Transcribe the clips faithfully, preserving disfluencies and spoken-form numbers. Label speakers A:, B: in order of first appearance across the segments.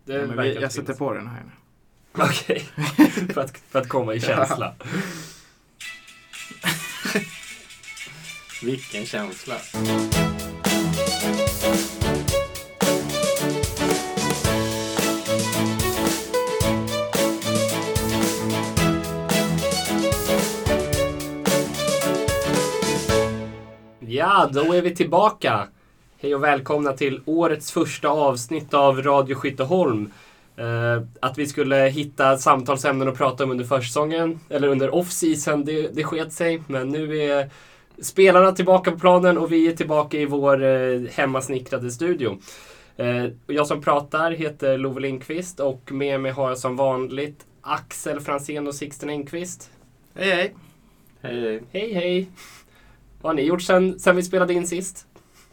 A: det ja,
B: vi, jag sätter på den här nu.
A: Okej, okay. för, att, för att komma i känsla.
C: Vilken känsla.
A: Ja, då är vi tillbaka. Hej och välkomna till årets första avsnitt av Radio Skytteholm. Uh, att vi skulle hitta samtalsämnen och prata om under försäsongen eller under off-season, det, det sket sig. Men nu är spelarna tillbaka på planen och vi är tillbaka i vår uh, hemmasnickrade studio. Uh, jag som pratar heter Love Lindqvist och med mig har jag som vanligt Axel Franzén och Sixten Engqvist.
B: Hej hej.
C: Hej hej.
A: Hej hej. Vad har ni gjort sen, sen vi spelade in sist?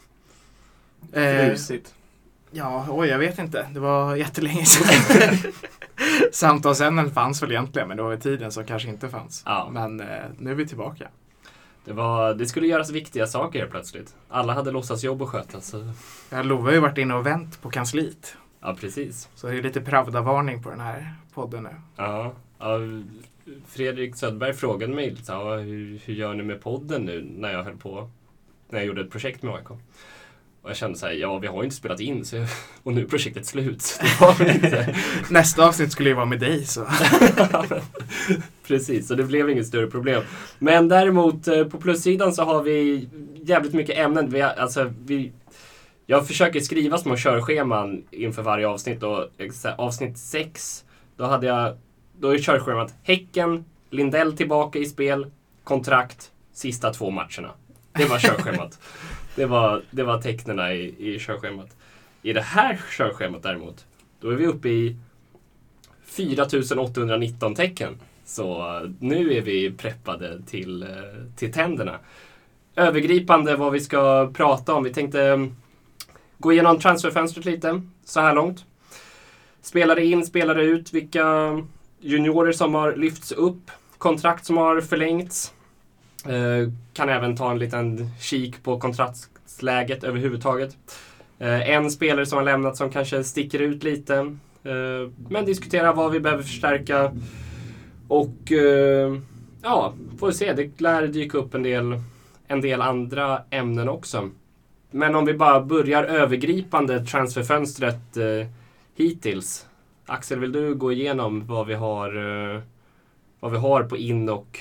C: Frusigt.
B: Eh, ja, oj, jag vet inte. Det var jättelänge sedan. Samtalsämnen fanns väl egentligen, men det var tiden som kanske inte fanns.
A: Ja.
B: Men eh, nu är vi tillbaka.
A: Det, var, det skulle göras viktiga saker plötsligt. Alla hade låtsas jobb och sköta. Så.
B: Jag Love har ju varit inne och vänt på kansliet.
A: Ja, precis.
B: Så det är lite Pravda-varning på den här podden nu.
A: Ja, ja Fredrik Söderberg frågade mig så, hur, hur gör ni med podden nu när jag höll på, när jag gjorde ett projekt med A I K. Och jag kände så här, ja vi har ju inte spelat in så, och nu är projektet slut. Så det var väl inte.
B: Nästa avsnitt skulle ju vara med dig så.
A: Precis, så det blev inget större problem. Men däremot på plussidan så har vi jävligt mycket ämnen. Vi, alltså, vi, jag försöker skriva små körscheman inför varje avsnitt. Och avsnitt sex, då hade jag Då är körschemat Häcken, Lindell tillbaka i spel, kontrakt, sista två matcherna. Det var körschemat. det, var, det var tecknena i, i körschemat. I det här körschemat däremot, då är vi uppe i fyra tusen åttahundranitton tecken. Så nu är vi preppade till, till tänderna. Övergripande vad vi ska prata om. Vi tänkte gå igenom transferfönstret lite så här långt. Spelare in, spelare ut, vilka juniorer som har lyfts upp, kontrakt som har förlängts. Eh, kan även ta en liten kik på kontraktsläget överhuvudtaget. Eh, en spelare som har lämnat som kanske sticker ut lite. Eh, men diskutera vad vi behöver förstärka. Och eh, ja, får vi se. Det lär dyka upp en del, en del andra ämnen också. Men om vi bara börjar övergripande transferfönstret eh, hittills. Axel, vill du gå igenom vad vi har, uh, vad vi har på in- och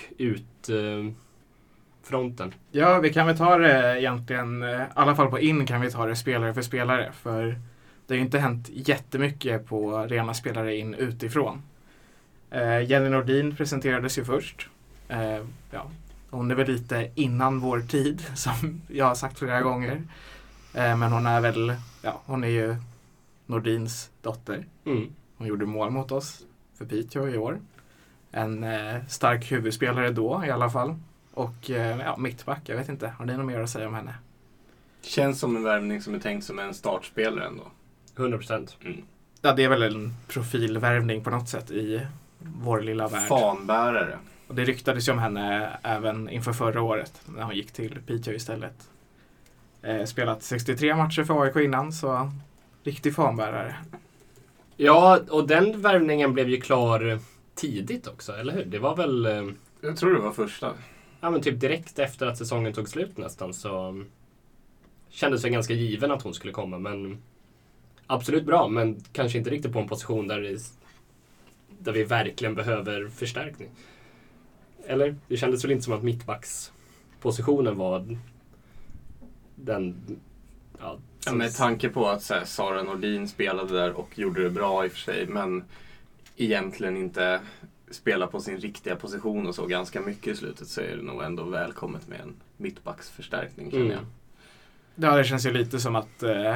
A: ut-fronten? Uh,
B: ja, vi kan väl ta det egentligen, i alla fall på in kan vi ta det spelare för spelare. För det har ju inte hänt jättemycket på rena spelare in utifrån. Uh, Jenny Nordin presenterades ju först. Uh, ja, hon är väl lite innan vår tid, som jag har sagt flera gånger. Uh, men hon är väl, ja, hon är ju Nordins dotter.
A: Mm.
B: Hon gjorde mål mot oss för Piteå i år. En eh, stark huvudspelare då i alla fall. Och eh, ja, mittback, jag vet inte. Har ni något mer att säga om henne?
C: Känns som en värvning som är tänkt som en startspelare ändå.
A: hundra procent.
C: Mm.
B: Ja, det är väl en profilvärvning på något sätt i vår lilla värld.
C: Fanbärare.
B: Och det ryktades ju om henne även inför förra året när hon gick till Piteå istället. Eh, spelat sextiotre matcher för A I K innan, så riktig fanbärare.
A: Ja, och den värvningen blev ju klar tidigt också, eller hur? Det var väl...
C: Jag tror det var första.
A: Ja, men typ direkt efter att säsongen tog slut nästan så kändes det ganska given att hon skulle komma. Men absolut bra, men kanske inte riktigt på en position där, det, där vi verkligen behöver förstärkning. Eller? Det kändes väl inte som att mittbackspositionen var den... Ja,
C: ja, med tanke på att så här, Sara Nordin spelade där och gjorde det bra i och för sig, men egentligen inte spela på sin riktiga position och så ganska mycket i slutet, så är det nog ändå välkommet med en mittbacksförstärkning, känner
A: mm.
C: jag.
B: Ja, det känns ju lite som att eh,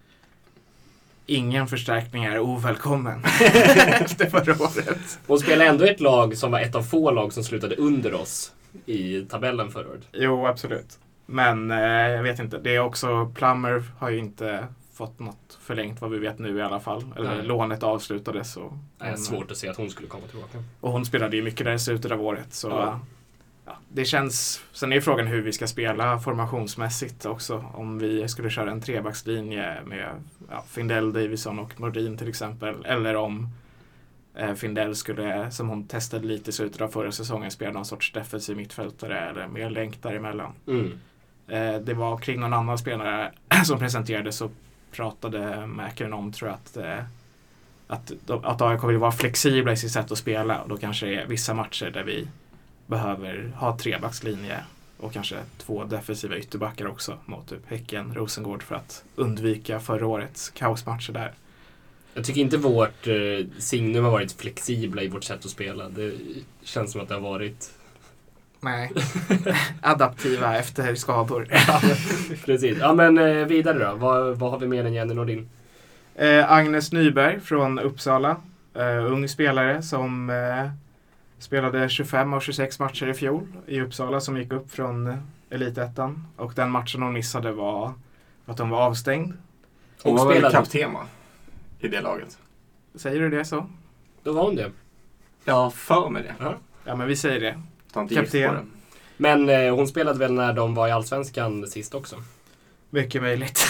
B: ingen förstärkning är ovälkommen efter förra året.
A: Hon spelade ändå ett lag som var ett av få lag som slutade under oss i tabellen förra året.
B: Jo, absolut. Men eh, jag vet inte. Det är också, Plummer har ju inte fått något förlängt vad vi vet nu i alla fall. Eller
A: Nej.
B: Lånet avslutades. Och
A: Det är svårt att se att hon skulle komma tillbaka.
B: Och hon spelade ju mycket där i slutet av året. Så
A: ja.
B: ja, det känns, sen är frågan hur vi ska spela formationsmässigt också. Om vi skulle köra en trebackslinje med ja, Findell, Davison och Nordin till exempel. Eller om eh, Findell skulle, som hon testade lite i slutet av förra säsongen, spela någon sorts defensiv mittfältare eller mer länk däremellan.
A: Mm.
B: Eh, det var kring någon annan spelare som presenterade, så pratade Mäkaren om, tror jag, att, eh, att, att A I K vill vara flexibla i sitt sätt att spela. Och då kanske det är vissa matcher där vi behöver ha trebackslinje och kanske två defensiva ytterbackar också mot typ Häcken, Rosengård, för att undvika förra årets kaosmatcher där.
A: Jag tycker inte vårt eh, signum har varit flexibla i vårt sätt att spela. Det känns som att det har varit...
B: Nej, adaptiva efter skador.
A: Ja, precis. Ja, men eh, vidare då. Vad, vad har vi mer än Jenny Nordin?
B: Eh, Agnes Nyberg från Uppsala. Eh, ung spelare som eh, spelade tjugofem av tjugosex matcher i fjol i Uppsala, som gick upp från eh, Elitettan. Och den matchen hon missade var att hon var avstängd.
C: Hon var
A: spelade-
C: väl kapten, va? I det laget.
B: Säger du det så?
A: Då var hon det.
C: Ja, för mig det.
A: Ja.
B: Ja, men vi säger det.
C: Ta inte gift på
B: Kapten.
C: det.
A: Men eh, hon spelade väl när de var i Allsvenskan sist också?
B: Mycket möjligt.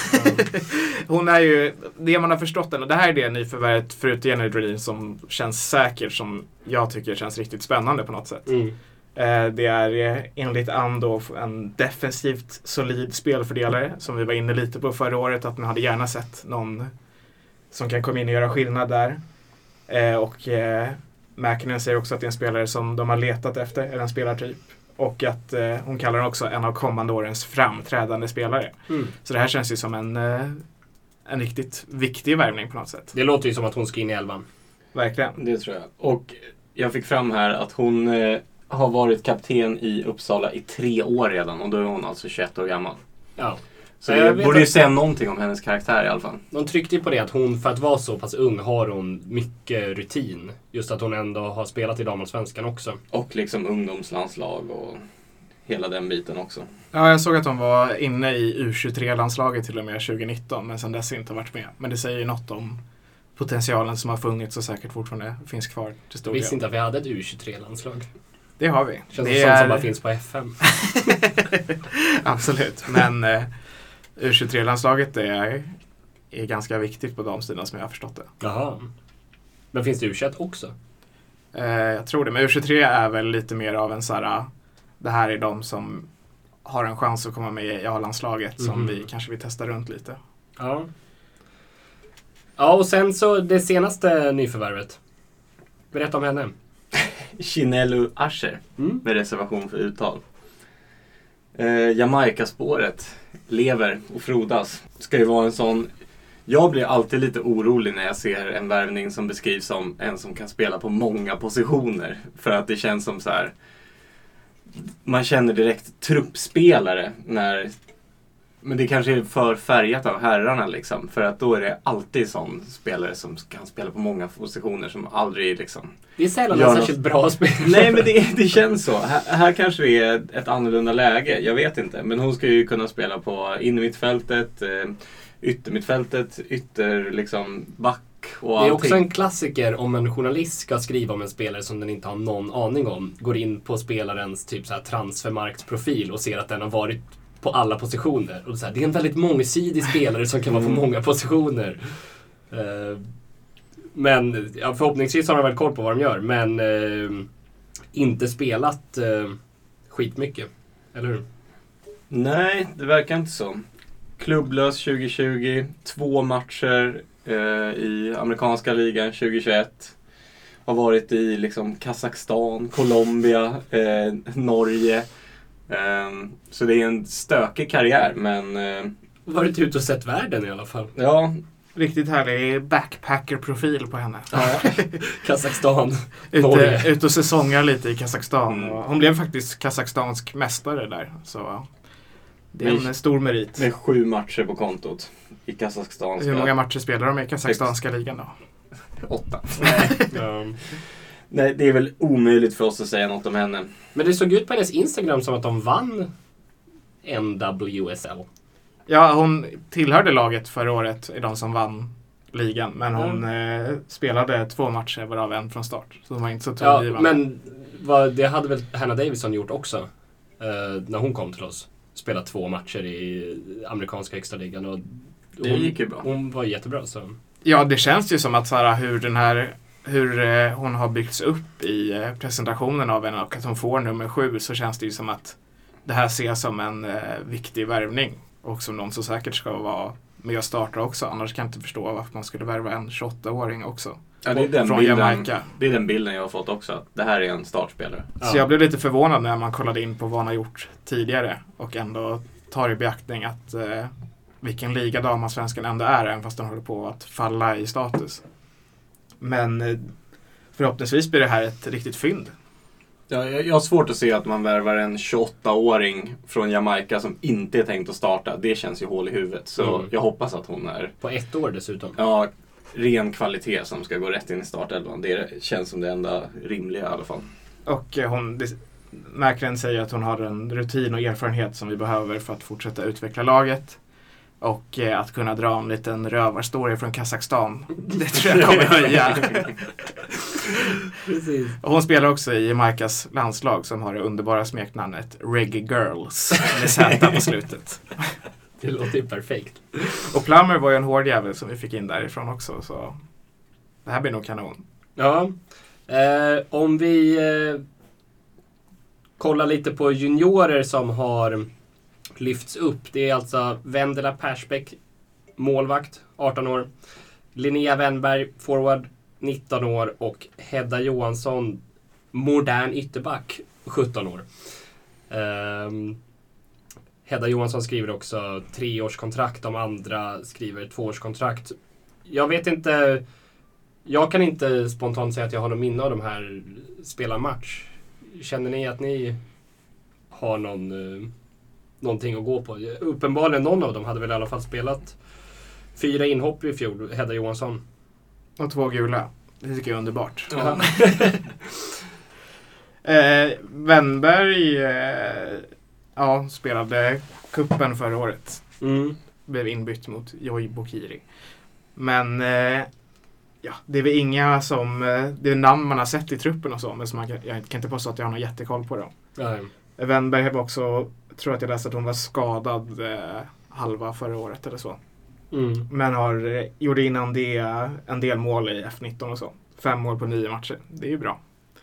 B: Hon är ju, det man har förstått den, och det här är det nyförvärvet förutom Jenny Nordin som känns säkert, som jag tycker känns riktigt spännande på något sätt.
A: Mm.
B: Eh, det är eh, enligt Ando en defensivt solid spelfördelare, som vi var inne lite på förra året, att man hade gärna sett någon som kan komma in och göra skillnad där. Eh, och eh, Mäkinen säger också att det är en spelare som de har letat efter, eller en spelartyp. Och att eh, hon kallar den också en av kommande årens framträdande spelare.
A: Mm.
B: Så det här känns ju som en, eh, en riktigt viktig värvning på något sätt.
A: Det låter ju som att hon ska in i elvan.
B: Verkligen.
C: Det tror jag. Och jag fick fram här att hon eh, har varit kapten i Uppsala i tre år redan. Och då är hon alltså tjugoett år gammal.
A: Ja.
C: Så
A: Jag
C: det
A: vet
C: borde ju
A: att-
C: säga någonting om hennes karaktär i alla fall.
A: De tryckte ju på det att hon, för att vara så pass ung, har hon mycket rutin. Just att hon ändå har spelat i damallsvenskan också.
C: Och liksom ungdomslandslag och hela den biten också.
B: Ja, jag såg att hon var inne i U tjugotre-landslaget till och med tjugonitton, men sen dess inte varit med. Men det säger ju något om potentialen som har funnits och säkert fortfarande finns kvar till stor
A: Jag visste
B: del.
A: inte att vi hade ett U tjugotre-landslag.
B: Det har vi.
A: Känns
B: det
A: som sånt som
B: är...
A: bara finns på F M.
B: Absolut, men eh, U tjugotre-landslaget är, är ganska viktigt på damsidan som jag har förstått det.
A: Jaha. Men finns det U tjugoett också?
B: Eh, jag tror det, men U tjugotre är väl lite mer av en så här, det här är de som har en chans att komma med i A-landslaget som
A: Mhm.
B: vi kanske vill testa runt lite.
A: Ja. Ja, och sen så det senaste nyförvärvet. Berätta om henne.
C: Chinelu Asher,
A: Mm.
C: med reservation för uttal. Eh, Jamaica-spåret lever och frodas. Ska ju vara en sån... Jag blir alltid lite orolig när jag ser en värvning som beskrivs som en som kan spela på många positioner. För att det känns som så här... Man känner direkt truppspelare när... Men det kanske är för färgat av herrarna liksom. För att då är det alltid sån spelare som kan spela på många positioner som aldrig liksom...
A: Det är sällan
C: Gör
A: en
C: något-
A: särskilt bra spel.
C: Nej, men det, det känns så. Här, här kanske det är ett annorlunda läge. Jag vet inte. Men hon ska ju kunna spela på innermittfältet, eh, yttermittfältet, ytter liksom back och
A: Det är
C: allting.
A: också en klassiker om en journalist ska skriva om en spelare som den inte har någon aning om. Går in på spelarens typ så här transfermarktsprofil och ser att den har varit på alla positioner. Och så här, det är en väldigt mångsidig spelare som kan vara på många positioner. Eh, men ja, förhoppningsvis har de väl koll på vad de gör. Men eh, inte spelat eh, skitmycket. Eller hur?
C: Nej, det verkar inte så. Klubblös tjugo tjugo, två matcher eh, i amerikanska ligan tjugo tjugoett. Har varit i liksom Kazakstan, Colombia, eh, Norge. Eh, så det är en stökig karriär, men eh,
A: Varit ute och sett världen i alla fall.
C: ja,
B: Riktigt härlig backpacker-profil på henne.
A: Kazakstan.
B: Ute,
A: Norge.
B: ute och säsongar lite i Kazakstan.
C: Mm.
B: Och hon blev faktiskt kazakstansk mästare där. Så det är
C: Men-
B: en stor merit.
C: med sju matcher på kontot i Kazakstan.
B: Hur många matcher spelar de i kazakstanska ligan då?
C: Åtta.
A: Ja.
C: Nej, det är väl omöjligt för oss att säga något om henne.
A: Men det såg ut på hennes Instagram som att de vann N W S L.
B: Ja, hon tillhörde laget förra året i de som vann ligan. Men hon
A: Mm.
B: eh, spelade två matcher varav en från start. Så hon var inte så
A: Ja,
B: tongivande.
A: men vad, det hade väl Hannah Davidson gjort också eh, när hon kom till oss. Spelat två matcher i amerikanska extraligan och
C: Det
A: hon,
C: gick ju bra.
A: hon var jättebra. Så.
B: Ja, det känns ju som att så här, hur den här hur eh, hon har byggts upp i eh, presentationen av henne och att hon får nummer sju, så känns det ju som att det här ses som en eh, viktig värvning och som någon så säkert ska vara med och starta också. Annars kan jag inte förstå varför man skulle värva en tjugoåtta-åring också.
C: Ja, det, är den
B: Från
C: bilden,
B: Jamaica.
C: det är den bilden jag har fått också. Att det här är en startspelare.
B: Så jag blev lite förvånad när man kollade in på vad han har gjort tidigare och ändå tar i beaktning att eh, vilken liga damallsvenskan ändå är, även fast den håller på att falla i status. Men eh, förhoppningsvis blir det här ett riktigt fynd.
C: Ja, jag, jag har svårt att se att man värvar en tjugoåtta-åring från Jamaica som inte är tänkt att starta. Det känns ju hål i huvudet. Så
A: Mm.
C: jag hoppas att hon är
A: På ett år dessutom.
C: ja, ren kvalitet som ska gå rätt in i startelvan. Det känns som det enda rimliga i alla fall.
B: Och eh, hon det, Mäklaren säger att hon har en rutin och erfarenhet som vi behöver för att fortsätta utveckla laget. Och eh, att kunna dra en liten rövarstory från Kazakstan. Det tror jag kommer höja.
A: Precis.
B: Och hon spelar också i Jamaicas landslag som har det underbara smeknamnet Reggae Girls med Z på slutet.
A: Det låter ju perfekt.
B: Och Plummer var ju en hård jävel som vi fick in därifrån också. Så det här blir nog kanon.
A: Ja, eh, om vi eh, kollar lite på juniorer som har lyfts upp. Det är alltså Vendela Persbäck, målvakt, arton år. Linnea Wennberg, forward, nitton år. Och Hedda Johansson, modern ytterback, sjutton år. Eh, Hedda Johansson skriver också treårskontrakt, de andra skriver tvåårskontrakt. Jag vet inte... Jag kan inte spontant säga att jag har någon minne av de här spelar match. Känner ni att ni har någon, uh, någonting att gå på? Uppenbarligen någon av dem hade väl i alla fall spelat fyra inhopp i fjol, Hedda Johansson.
B: Och två gula. Det tycker jag är underbart.
C: Ja.
B: eh, Wennberg eh, ja, spelade kuppen förra året.
A: Mm.
B: Blev inbytt mot Joy Bokiri. Men eh, ja, det är väl inga som eh, det är namn man har sett i truppen och så, men som man, jag kan inte påstå att jag har någon jättekoll på dem.
A: Nej.
B: Wennberg var också, tror att jag läste att hon var skadad eh, halva förra året eller så.
A: Mm.
B: Men har eh, gjorde innan det en del mål i F nitton och så. Fem mål på nio matcher. Det är ju bra.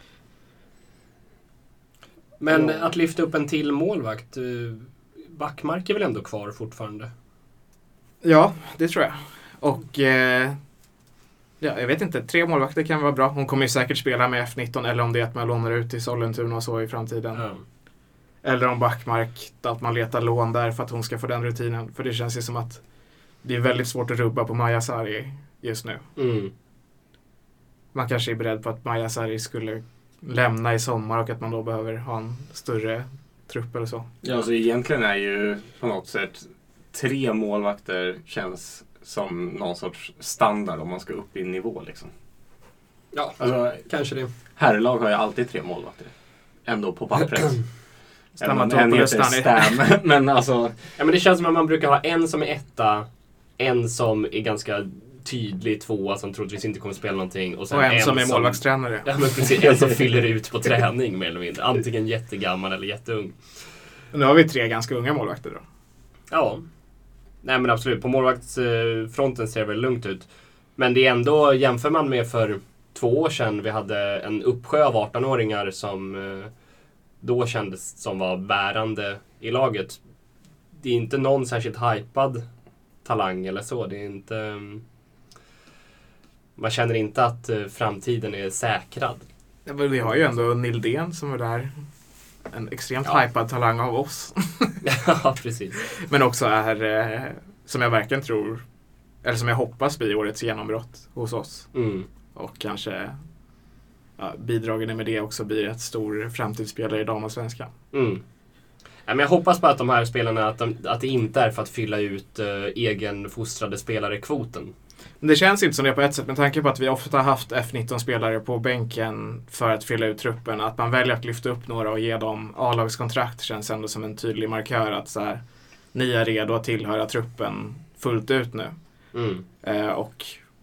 A: Men
B: Ja.
A: att lyfta upp en till målvakt, uh, Backmark är väl ändå kvar fortfarande?
B: Ja, det tror jag. Och eh, ja, jag vet inte, tre målvakter kan vara bra. Hon kommer ju säkert spela med F nitton, eller om det är att man lånar ut till Sollentuna och så i framtiden.
A: Ja.
B: Eller om Backmark, att man letar lån där för att hon ska få den rutinen. För det känns ju som att det är väldigt svårt att rubba på Maja Sari just nu.
A: Mm.
B: Man kanske är beredd på att Maja Sari skulle lämna i sommar och att man då behöver ha en större trupp eller så.
C: Ja, alltså egentligen är ju på något sätt tre målvakter känns som någon sorts standard om man ska upp i nivå liksom.
A: Ja,
C: Alltså,
A: kanske det.
C: herrlag har ju alltid tre målvakter. Ändå på pappret.
B: Stamatopoulos
C: heter Stam, men alltså...
A: Ja, men det känns som att man brukar ha en som är etta, en som är ganska tydlig tvåa som troligtvis inte kommer att spela någonting. Och, sen
B: Och en, en som är målvaktstränare.
A: Ja, men precis. En som fyller ut på träning mer eller mindre. Antingen jättegammal eller jätteung.
B: Nu har vi tre ganska unga målvakter då.
A: Ja. Nej men absolut. På målvaktsfronten ser det väl lugnt ut. Men det är ändå, jämför man med för två år sedan, vi hade en uppsjö av arton-åringar som då kändes som var bärande i laget. Det är inte någon särskilt hypad talang eller så. Det är inte... Man känner inte att framtiden är säkrad.
B: Ja, men vi har ju ändå Nildén som är där. En extremt
A: Ja.
B: hypad talang av oss.
A: Ja, precis.
B: Men också är, eh, som jag verkligen tror, eller som jag hoppas blir årets genombrott hos oss.
A: Mm.
B: Och kanske ja, bidragen med det också blir ett stor framtidsspelare i damallsvenskan.
A: Mm. Ja, men jag hoppas på att de här spelarna, att, de, att det inte är för att fylla ut uh, egenfostrade spelare-kvoten.
B: Men det känns inte som det på ett sätt, med tanke på att vi ofta har haft F nitton-spelare på bänken för att fylla ut truppen. Att man väljer att lyfta upp några och ge dem A-lagskontrakt känns ändå som en tydlig markör att så här, ni är redo att tillhöra truppen fullt ut nu.
A: Mm.
B: Eh, och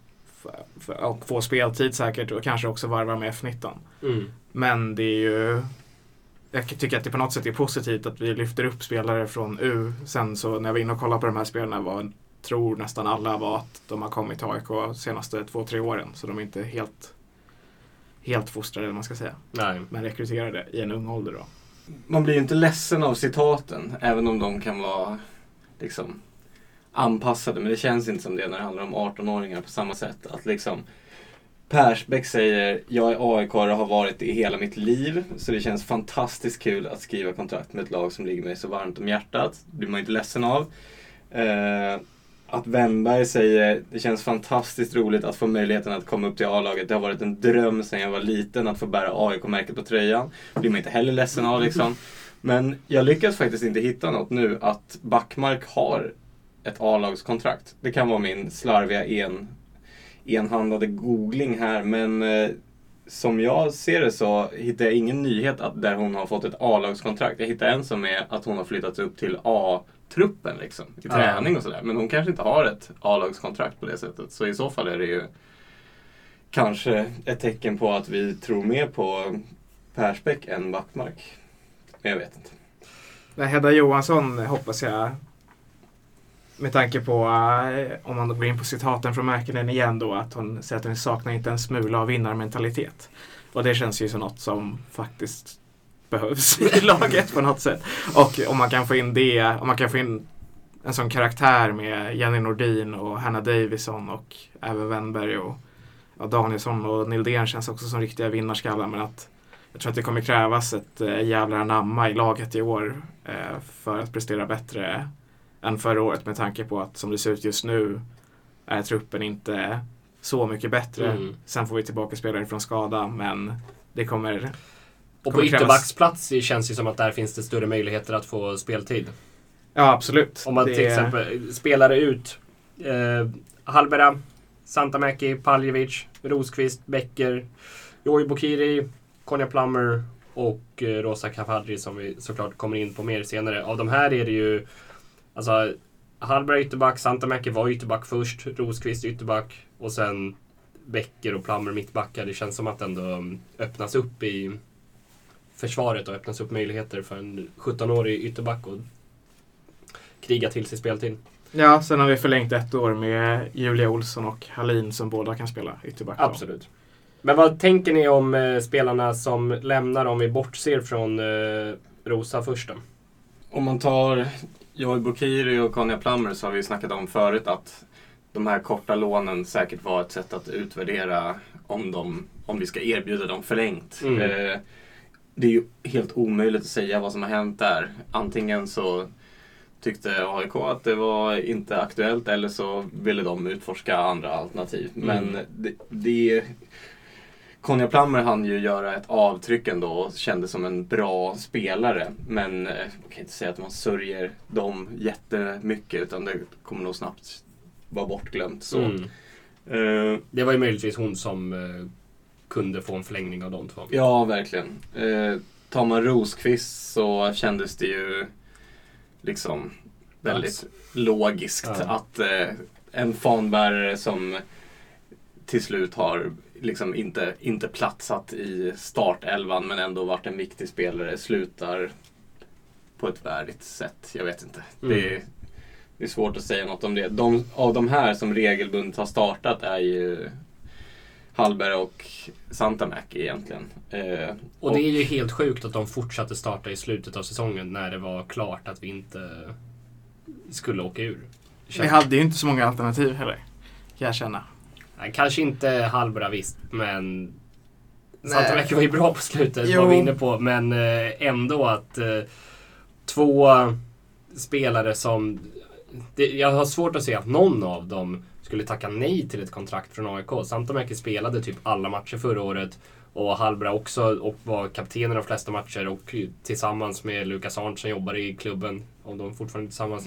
B: för, för, och få speltid säkert och kanske också varva med F nitton.
A: Mm.
B: Men det är ju, jag tycker att det på något sätt är positivt att vi lyfter upp spelare från U. Sen så när vi är inne och kollar på de här spelarna var, tror nästan alla var att de har kommit till A I K de senaste två, tre åren. Så de är inte helt, helt fostrade, eller man ska säga.
A: Nej.
B: Men rekryterade i en ung ålder då.
C: Man blir ju inte ledsen av citaten, även om de kan vara liksom anpassade. Men det känns inte som det när det handlar om arton-åringar på samma sätt. Att liksom Persbäck säger, jag är A I K och har varit det i hela mitt liv. Så det känns fantastiskt kul att skriva kontrakt med ett lag som ligger mig så varmt om hjärtat. Det blir man inte ledsen av. Eh, att Wennberg säger, det känns fantastiskt roligt att få möjligheten att komma upp till A-laget. Det har varit en dröm sedan jag var liten att få bära A I K-märket på tröjan. Det blir man inte heller ledsen av liksom. Men jag lyckas faktiskt inte hitta något nu att Backmark har ett A-lagskontrakt. Det kan vara min slarviga en, enhandade googling här, men eh, som jag ser det så hittar jag ingen nyhet att där hon har fått ett A-lagskontrakt. Jag hittar en som är att hon har flyttats upp till A-truppen liksom, i träning och sådär. Men hon kanske inte har ett A-lagskontrakt på det sättet. Så i så fall är det ju kanske ett tecken på att vi tror mer på Persbäck än Backmark. Men jag vet inte.
B: Hedda Johansson hoppas jag, med tanke på, uh, om man går in på citaten från Mäkinen igen då, att hon säger att hon saknar inte en smula av vinnarmentalitet. Och det känns ju som något som faktiskt behövs i laget på något sätt. Och om man kan få in det, om man kan få in en sån karaktär med Jenny Nordin och Hanna Davison och även Wennberg och, och Danielsson och Nildén känns också som riktiga vinnarskallar, men att jag tror att det kommer krävas ett äh, jävla anamma i laget i år äh, för att prestera bättre än förra året, med tanke på att som det ser ut just nu är truppen inte så mycket bättre. Mm. Sen får vi tillbaka spelare från skada, men det kommer...
A: Och på ytterbacksplats känns det som att där finns det större möjligheter att få speltid.
B: Ja, absolut.
A: Om man det... till exempel spelar ut eh, Halbera, Santamäki, Paljevic, Rosqvist, Becker, Joey Bokiri, Konja Plummer och eh, Rosa Kafadri, som vi såklart kommer in på mer senare. Av de här är det ju alltså Halbera ytterback, Santamäki var ytterback först, Rosqvist ytterback och sen Becker och Plummer mittbackar. Det känns som att ändå öppnas upp i försvaret och öppnas upp möjligheter för en sjutton-årig ytterback att kriga till sig speltid.
B: Ja, sen har vi förlängt ett år med Julia Olsson och Hallin som båda kan spela ytterback.
A: Absolut. Men vad tänker ni om eh, spelarna som lämnar, om vi bortser från eh, Rosa först då?
C: Om man tar Joey Bokiri och Konja Plummer så har vi snackat om förut att de här korta lånen säkert var ett sätt att utvärdera om, de, om vi ska erbjuda dem förlängt. Mm. Eh, det är ju helt omöjligt att säga vad som har hänt där. Antingen så tyckte A I K att det var inte aktuellt eller så ville de utforska andra alternativ. Mm. Men det, det Konja Plummer hann ju göra ett avtryck ändå och kände som en bra spelare. Men man kan inte säga att man sörjer dem jättemycket, utan det kommer nog snabbt vara bortglömt. Så.
A: Mm. Uh, det var ju möjligtvis hon som uh, kunde få en förlängning av de två.
C: Ja, verkligen. Uh, tar man Rosqvist så kändes det ju liksom väldigt alltså. logiskt ja. att uh, en fanbärare som till slut har liksom inte, inte platsat i startelvan men ändå varit en viktig spelare slutar på ett värdigt sätt. Jag vet inte. Mm. Det, är, det är svårt att säga något om det. De, av de här som regelbundet har startat är ju Hallberg och Santamäki egentligen. Eh, och,
A: och det är ju helt sjukt att de fortsatte starta i slutet av säsongen när det var klart att vi inte skulle åka ur.
B: Vi hade ju inte så många alternativ heller, kan jag känna.
A: Kanske inte Hallbera visst, men Santamäki var ju bra på slutet,
B: jo.
A: var vi inne på. Men ändå att eh, två spelare som... Det, jag har svårt att se att någon av dem skulle tacka nej till ett kontrakt från A I K. Santamäki spelade typ alla matcher förra året och Hallbera också, och var kapten i de flesta matcher och tillsammans med Lukas Arndt som jobbar i klubben, om de fortfarande tillsammans.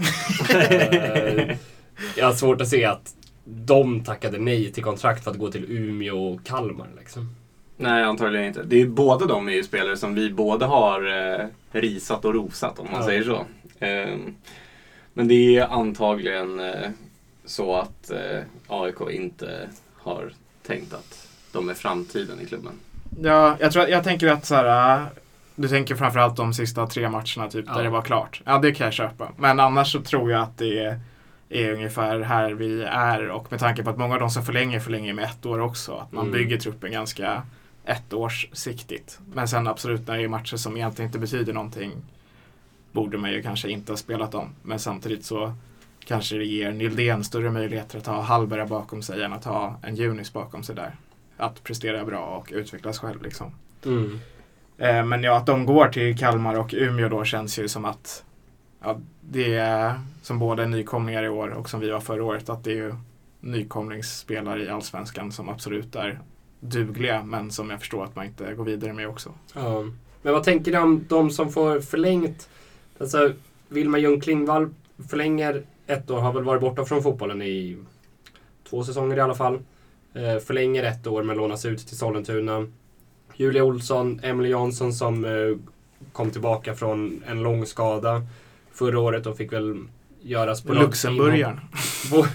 A: eh, jag har svårt att se att de tackade nej till kontrakt för att gå till Umeå och Kalmar liksom.
C: Nej, antagligen inte. Det är båda de är ju spelare som vi båda har eh, risat och rosat, om man ja. säger så. Eh, men det är antagligen eh, så att eh, A I K inte har tänkt att de är framtiden i klubben.
B: Ja, jag, tror, jag tänker att så här, du tänker framförallt de sista tre matcherna typ,
A: Ja.
B: där det var klart. Ja, det kan jag köpa. Men annars så tror jag att det är, är ungefär här vi är. Och med tanke på att många av de som förlänger förlänger med ett år också. Att man
A: Mm.
B: bygger truppen ganska ettårssiktigt. Men sen absolut när det är matcher som egentligen inte betyder någonting borde man ju kanske inte ha spelat dem. Men samtidigt så kanske det ger Nildén större möjligheter att ha Hallberg bakom sig än att ha en Junis bakom sig där. Att prestera bra och utvecklas själv liksom.
A: Mm.
B: Eh, men ja, att de går till Kalmar och Umeå då känns ju som att ja, det är som både nykomlingar i år och som vi var förra året, att det är ju nykomlingsspelare i Allsvenskan som absolut är dugliga, men som jag förstår att man inte går vidare med också.
A: Ja. Men vad tänker ni om de som får förlängt? Alltså, Vilma Ljung Klingvall förlänger ett år, har väl varit borta från fotbollen i två säsonger i alla fall. Eh, förlänger ett år men lånas ut till Sollentuna. Julia Olsson, Emily Jansson som eh, kom tillbaka från en lång skada förra året och fick väl göras på
B: Luxemburgaren.
A: Vår,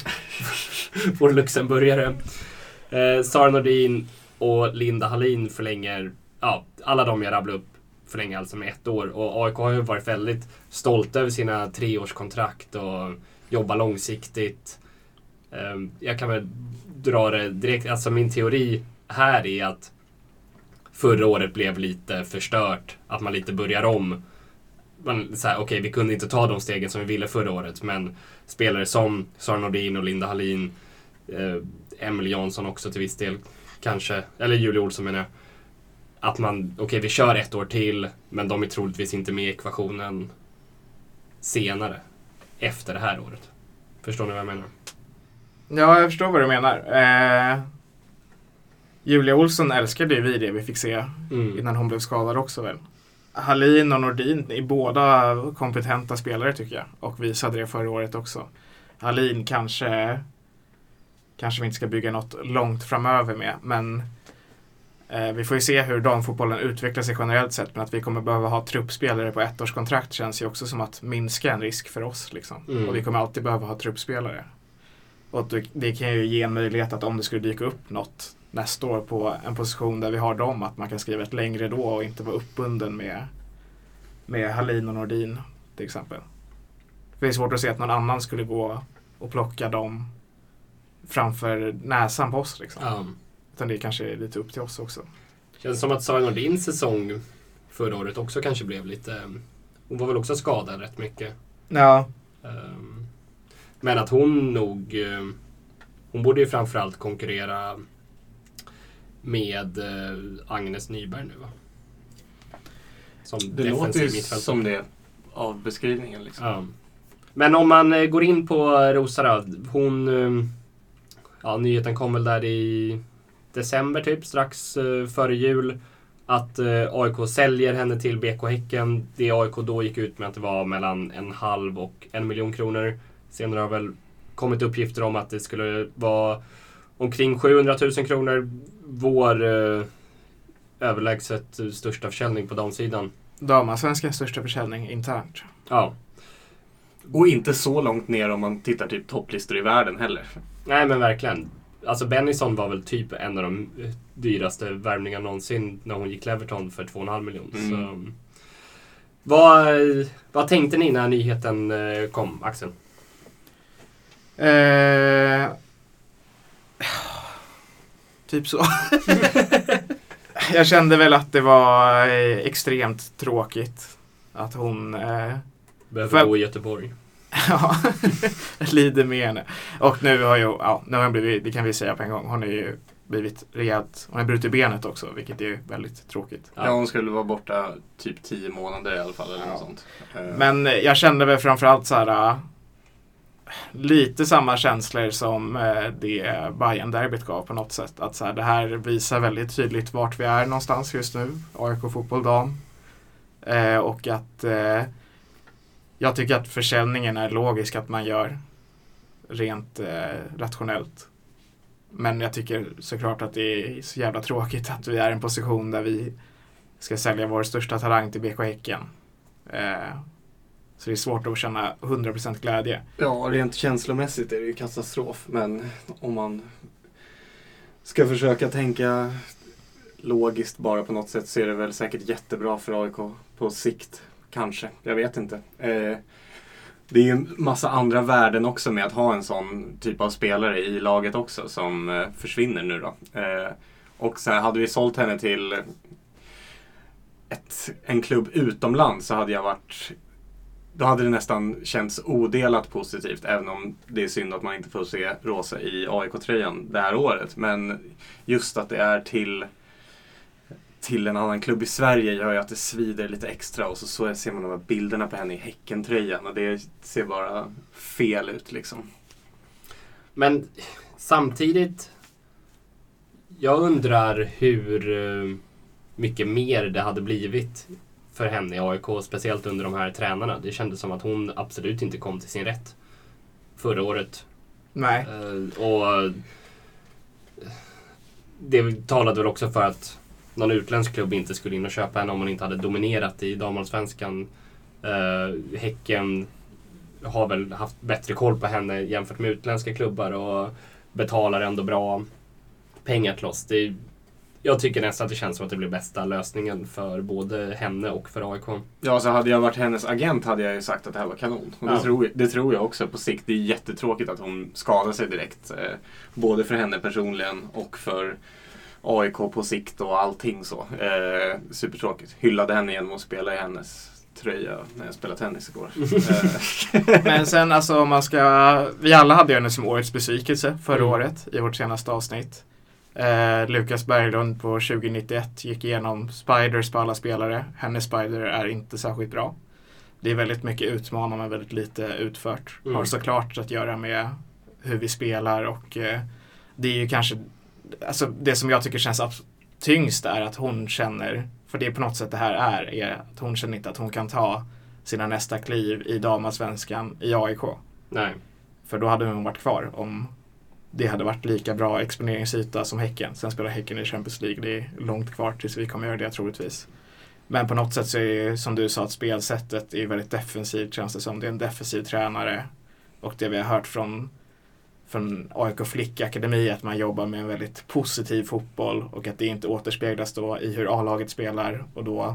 A: vår Luxemburgare. Eh, Sara Nordin och Linda Hallin förlänger, ja, alla de jag rabblade upp förlänger alltså med ett år. Och A I K har ju varit väldigt stolt över sina treårskontrakt och jobbar långsiktigt. Eh, jag kan väl dra det direkt, alltså min teori här är att förra året blev lite förstört, att man lite börjar om. Man, så här, okej, okay, vi kunde inte ta de stegen som vi ville förra året, men spelare som Sara Nordin och Linda Hallin, eh, Emily Jansson också till viss del kanske, eller Julia Olsson menar jag, att man, okej okay, vi kör ett år till, men de är troligtvis inte med i ekvationen senare, efter det här året. Förstår ni vad jag menar?
B: Ja, jag förstår vad du menar. Eh, Julia Olsson älskade ju vi det vi fick se
A: Mm.
B: innan hon blev skadad också väl. Hallin och Nordin är båda kompetenta spelare tycker jag. Och visade det förra året också. Hallin kanske kanske vi inte ska bygga något långt framöver med. Men eh, vi får ju se hur damfotbollen utvecklar sig generellt sett. Men att vi kommer behöva ha truppspelare på ettårskontrakt känns ju också som att minska en risk för oss. Liksom.
A: Mm.
B: Och vi kommer alltid behöva ha truppspelare. Och det kan ju ge en möjlighet att om det skulle dyka upp något nästa år på en position där vi har dem, att man kan skriva ett längre då och inte vara uppbunden med, med Hallin och Nordin till exempel. Det är svårt att se att någon annan skulle gå och plocka dem framför näsan på oss. Liksom.
A: Ja.
B: Utan det kanske är lite upp till oss också.
A: Känns som att Sara Nordins säsong förra året också kanske blev lite... Hon var väl också skadad rätt mycket.
B: Ja.
A: Um, men att hon nog... Um, hon borde ju framförallt konkurrera med uh, Agnes Nyberg nu va? Som
C: Det låter
A: defensiv
C: ju
A: mittfältare.
C: som det av beskrivningen liksom.
A: Ja. Men om man uh, går in på Rosa då, hon... Um, ja, nyheten kom väl där i december typ, strax uh, före jul. Att uh, A I K säljer henne till B K Häcken. Det A I K då gick ut med att det var mellan en halv och en miljon kronor. Senare har väl kommit uppgifter om att det skulle vara omkring sjuhundratusen kronor. Vår uh, överlägset största försäljning på damsidan.
B: Damasvenskans största försäljning internt.
A: Ja.
C: Och inte så långt ner om man tittar typ topplistor i världen heller.
A: Nej men verkligen. Alltså Bennison var väl typ en av de dyraste värvningarna någonsin när hon gick Everton för två och en halv miljon.
C: Mm.
A: Så, vad, vad tänkte ni när nyheten kom, Axel?
B: Eh, typ så. Jag kände väl att det var eh, extremt tråkigt att hon eh,
A: Behöver
B: För-
A: bo i Göteborg.
B: ja, lider med henne. Och nu har ju, ja, nu har hon blivit, det kan vi säga på en gång, hon har ju blivit rejält, hon har brutit benet också, vilket är väldigt tråkigt.
C: Ja. Hon skulle vara borta typ tio månader i alla fall eller
B: Ja.
C: något sånt. Eh,
B: Men jag kände väl framförallt så här äh, lite samma känslor som äh, det Bayern-derbyt gav på något sätt. Att så här, det här visar väldigt tydligt vart vi är någonstans just nu, A I K fotboll dam. Eh, och att eh, jag tycker att försäljningen är logisk att man gör rent eh, rationellt. Men jag tycker såklart att det är så jävla tråkigt att vi är i en position där vi ska sälja vår största talang till B K Häcken. Eh, så det är svårt att känna hundra procent glädje.
C: Ja, rent känslomässigt är det ju katastrof. Men om man ska försöka tänka logiskt bara på något sätt, så är det väl säkert jättebra för A I K på sikt. Kanske, jag vet inte. Eh, det är ju en massa andra värden också med att ha en sån typ av spelare i laget också som eh, försvinner nu då. Eh, och så här, hade vi sålt henne till ett, en klubb utomlands så hade jag varit... Då hade det nästan känts odelat positivt, även om det är synd att man inte får se Rosa i A I K-tröjan det här året. Men just att det är till, till en annan klubb i Sverige gör ju att det svider lite extra. Och så, så ser man de här bilderna på henne i Häcken-tröjan och det ser bara fel ut liksom.
A: Men samtidigt, jag undrar hur mycket mer det hade blivit för henne i A I K, speciellt under de här tränarna. Det kändes som att hon absolut inte kom till sin rätt förra året.
B: Nej.
A: Uh, och det talade väl också för att någon utländsk klubb inte skulle in och köpa henne om hon inte hade dominerat i damallsvenskan. Uh, Häcken har väl haft bättre koll på henne jämfört med utländska klubbar och betalar ändå bra pengar till oss. Det, jag tycker nästan att det känns som att det blir bästa lösningen för både henne och för A I K.
C: Ja, så hade jag varit hennes agent hade jag ju sagt att det här var kanon. Och det,
A: ja.
C: tror, det tror jag också på sikt. Det är jättetråkigt att hon skadar sig direkt. Eh, både för henne personligen och för A I K på sikt och allting så. Eh, supertråkigt. Hyllade henne genom att spela i hennes tröja när jag spelade tennis igår.
B: Men sen alltså om man ska... Vi alla hade ju henne som årets besvikelse förra mm. året i vårt senaste avsnitt. Eh, Lukas Berglund på tjugo nittioett gick igenom spiders på alla spelare. Hennes spider är inte särskilt bra. Det är väldigt mycket utmanande men väldigt lite utfört. Mm. Har såklart att göra med hur vi spelar och eh, det är ju kanske alltså det som jag tycker känns abs- tyngst är att hon känner, för det är på något sätt det här är, är att hon känner inte att hon kan ta sina nästa kliv i damallsvenskan i A I K.
A: Nej.
B: För då hade hon varit kvar om det hade varit lika bra exponeringsyta som Häcken. Sen spelar Häcken i Champions League. Det är långt kvar tills vi kommer göra det troligtvis. Men på något sätt så är det, som du sa, att spelsättet är väldigt defensivt, känns det som. Det är en defensiv tränare. Och det vi har hört från, från A I K Flick-akademi är att man jobbar med en väldigt positiv fotboll och att det inte återspeglas då i hur A-laget spelar. Och då,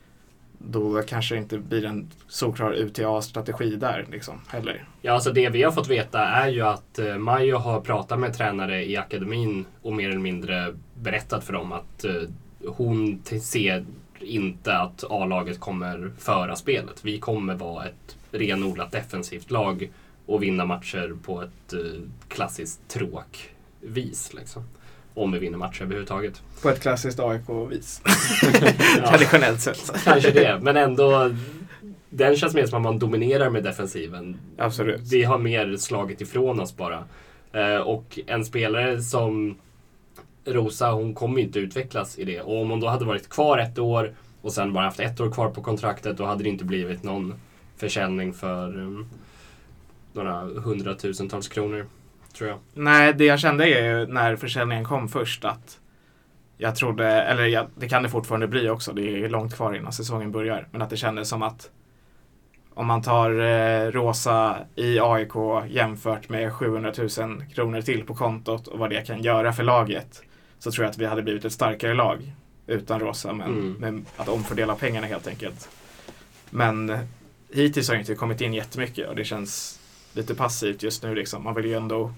B: då kanske det inte blir en såklar U T A-strategi där liksom, heller.
A: Ja, alltså det vi har fått veta är ju att uh, Majo har pratat med tränare i akademin och mer eller mindre berättat för dem att uh, hon t- ser inte att A-laget kommer föra spelet. Vi kommer vara ett renodlat defensivt lag och vinna matcher på ett uh, klassiskt tråkvis liksom. Om vi vinner matcher överhuvudtaget.
B: På ett klassiskt A I K-vis. Traditionellt sett.
A: Kanske det, men ändå den känns mer som att man dominerar med defensiven.
B: Absolut.
A: Vi har mer slagit ifrån oss bara. Eh, och en spelare som Rosa, hon kommer inte utvecklas i det. Och om hon då hade varit kvar ett år och sen bara haft ett år kvar på kontraktet, då hade det inte blivit någon försäljning för um, några hundratusentals kronor. Tror jag.
B: Nej, det jag kände är ju när försäljningen kom först att jag trodde, eller jag, det kan det fortfarande bli också, det är långt kvar innan säsongen börjar, men att det kändes som att om man tar eh, Rosa i A I K jämfört med sjuhundratusen kronor till på kontot och vad det kan göra för laget, så tror jag att vi hade blivit ett starkare lag utan Rosa, men
A: mm.
B: med att omfördela pengarna helt enkelt. Men hittills har det inte kommit in jättemycket och det känns lite passivt just nu liksom. Man vill ju ändå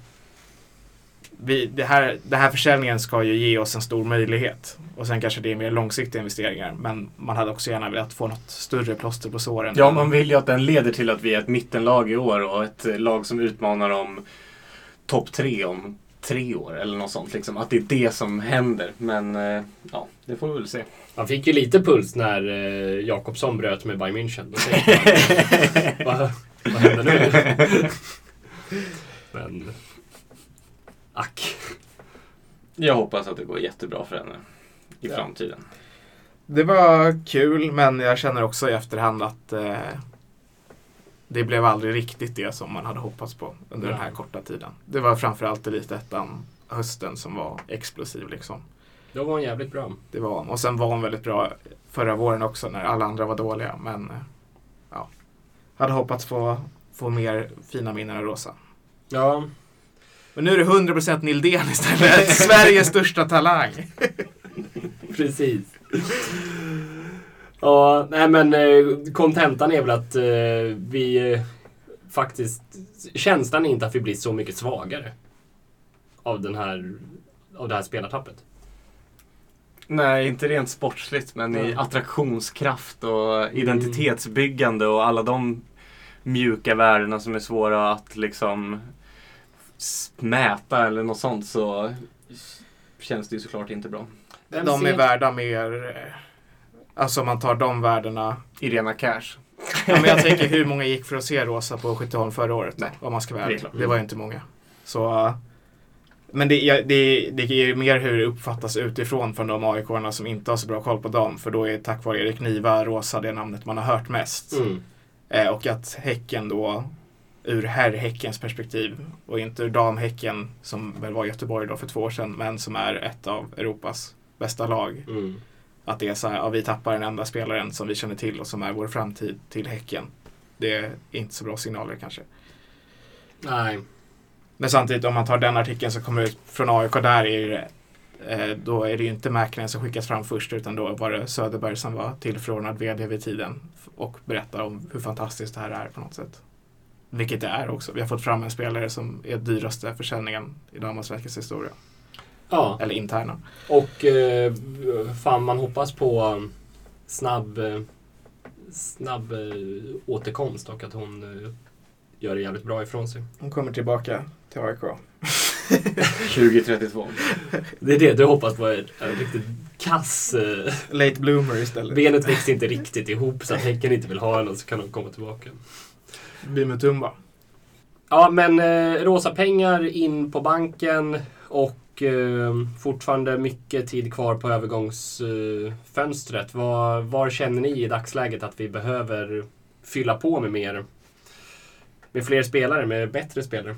B: vi, det, här, det här försäljningen ska ju ge oss en stor möjlighet och sen kanske det är mer långsiktiga investeringar, men man hade också gärna velat få något större plåster på såren.
C: Ja, man vill ju att den leder till att vi är ett mittenlag i år och ett lag som utmanar om topp tre om tre år eller något sånt liksom. Att det är det som händer, men ja, det får vi väl se.
A: Man fick ju lite puls när eh, Jakobsson bröt med Bayern München. vad, vad händer nu? Men ack.
C: Jag hoppas att det går jättebra för henne i
B: ja.
C: framtiden.
B: Det var kul, men jag känner också i efterhand att eh, det blev aldrig riktigt det som man hade hoppats på under ja. den här korta tiden. Det var framförallt Elitettan hösten som var explosiv liksom.
A: Då var hon jävligt bra.
B: Det var hon. Och sen var hon väldigt bra förra våren också när alla andra var dåliga. Men ja, hade hoppats få, få mer fina minnen av Rosa.
A: Ja,
B: Men nu är det hundra procent Nildén istället. Sveriges största talang.
A: Precis. Ja, nej men kontentan är väl att eh, vi eh, faktiskt, känslan är inte att vi blir så mycket svagare av den här, av det här spelartappet.
C: Nej, inte rent sportsligt, men i attraktionskraft och identitetsbyggande och alla de mjuka värdena som är svåra att liksom mäta eller något sånt, så känns det ju såklart inte bra.
B: Vem de är värda mer, alltså om man tar de värdena
C: i rena cash.
B: Ja, men jag tänker hur många gick för att se Rosa på Skytteholm förra året.
C: Nej,
B: om man ska vara ärlig.
C: det,
B: det var ju inte många. Så, men det, det, det är ju mer hur det uppfattas utifrån från de A I K-arna som inte har så bra koll på dem. För då är tack vare Erik Niva Rosa det namnet man har hört mest.
A: Mm.
B: Eh, och att Häcken då, ur herr-Häckens perspektiv och inte ur dam-Häcken som väl var Göteborg då för två år sedan, men som är ett av Europas bästa lag.
A: Mm.
B: Att det är så här, ja, vi tappar den enda spelaren som vi känner till och som är vår framtid till Häcken. Det är inte så bra signaler kanske.
A: Nej.
B: Men samtidigt om man tar den artikeln som kommer ut från A I K där är det, eh, då är det ju inte mäklaren som skickas fram först, utan då var det Söderberg som var tillförordnad vd vid tiden och berättar om hur fantastiskt det här är på något sätt. Vilket det är också. Vi har fått fram en spelare som är dyraste försäljningen i damallsvenskans historia.
A: Ja.
B: Eller interna.
A: Och eh, fan, man hoppas på snabb eh, snabb eh, återkomst och att hon eh, gör det jävligt bra ifrån sig.
B: Hon kommer tillbaka till A I K.
C: tjugo trettiotvå.
A: Det är det du hoppas på, är en riktigt kass eh,
B: late bloomer istället.
A: benet växer inte riktigt ihop så att Häcken inte vill ha henne, och så kan hon komma tillbaka.
B: Bimutumba.
A: Ja, men eh, rosa pengar in på banken och eh, fortfarande mycket tid kvar på övergångsfönstret. Eh, var, var känner ni i dagsläget att vi behöver fylla på med mer, med fler spelare, med bättre spelare?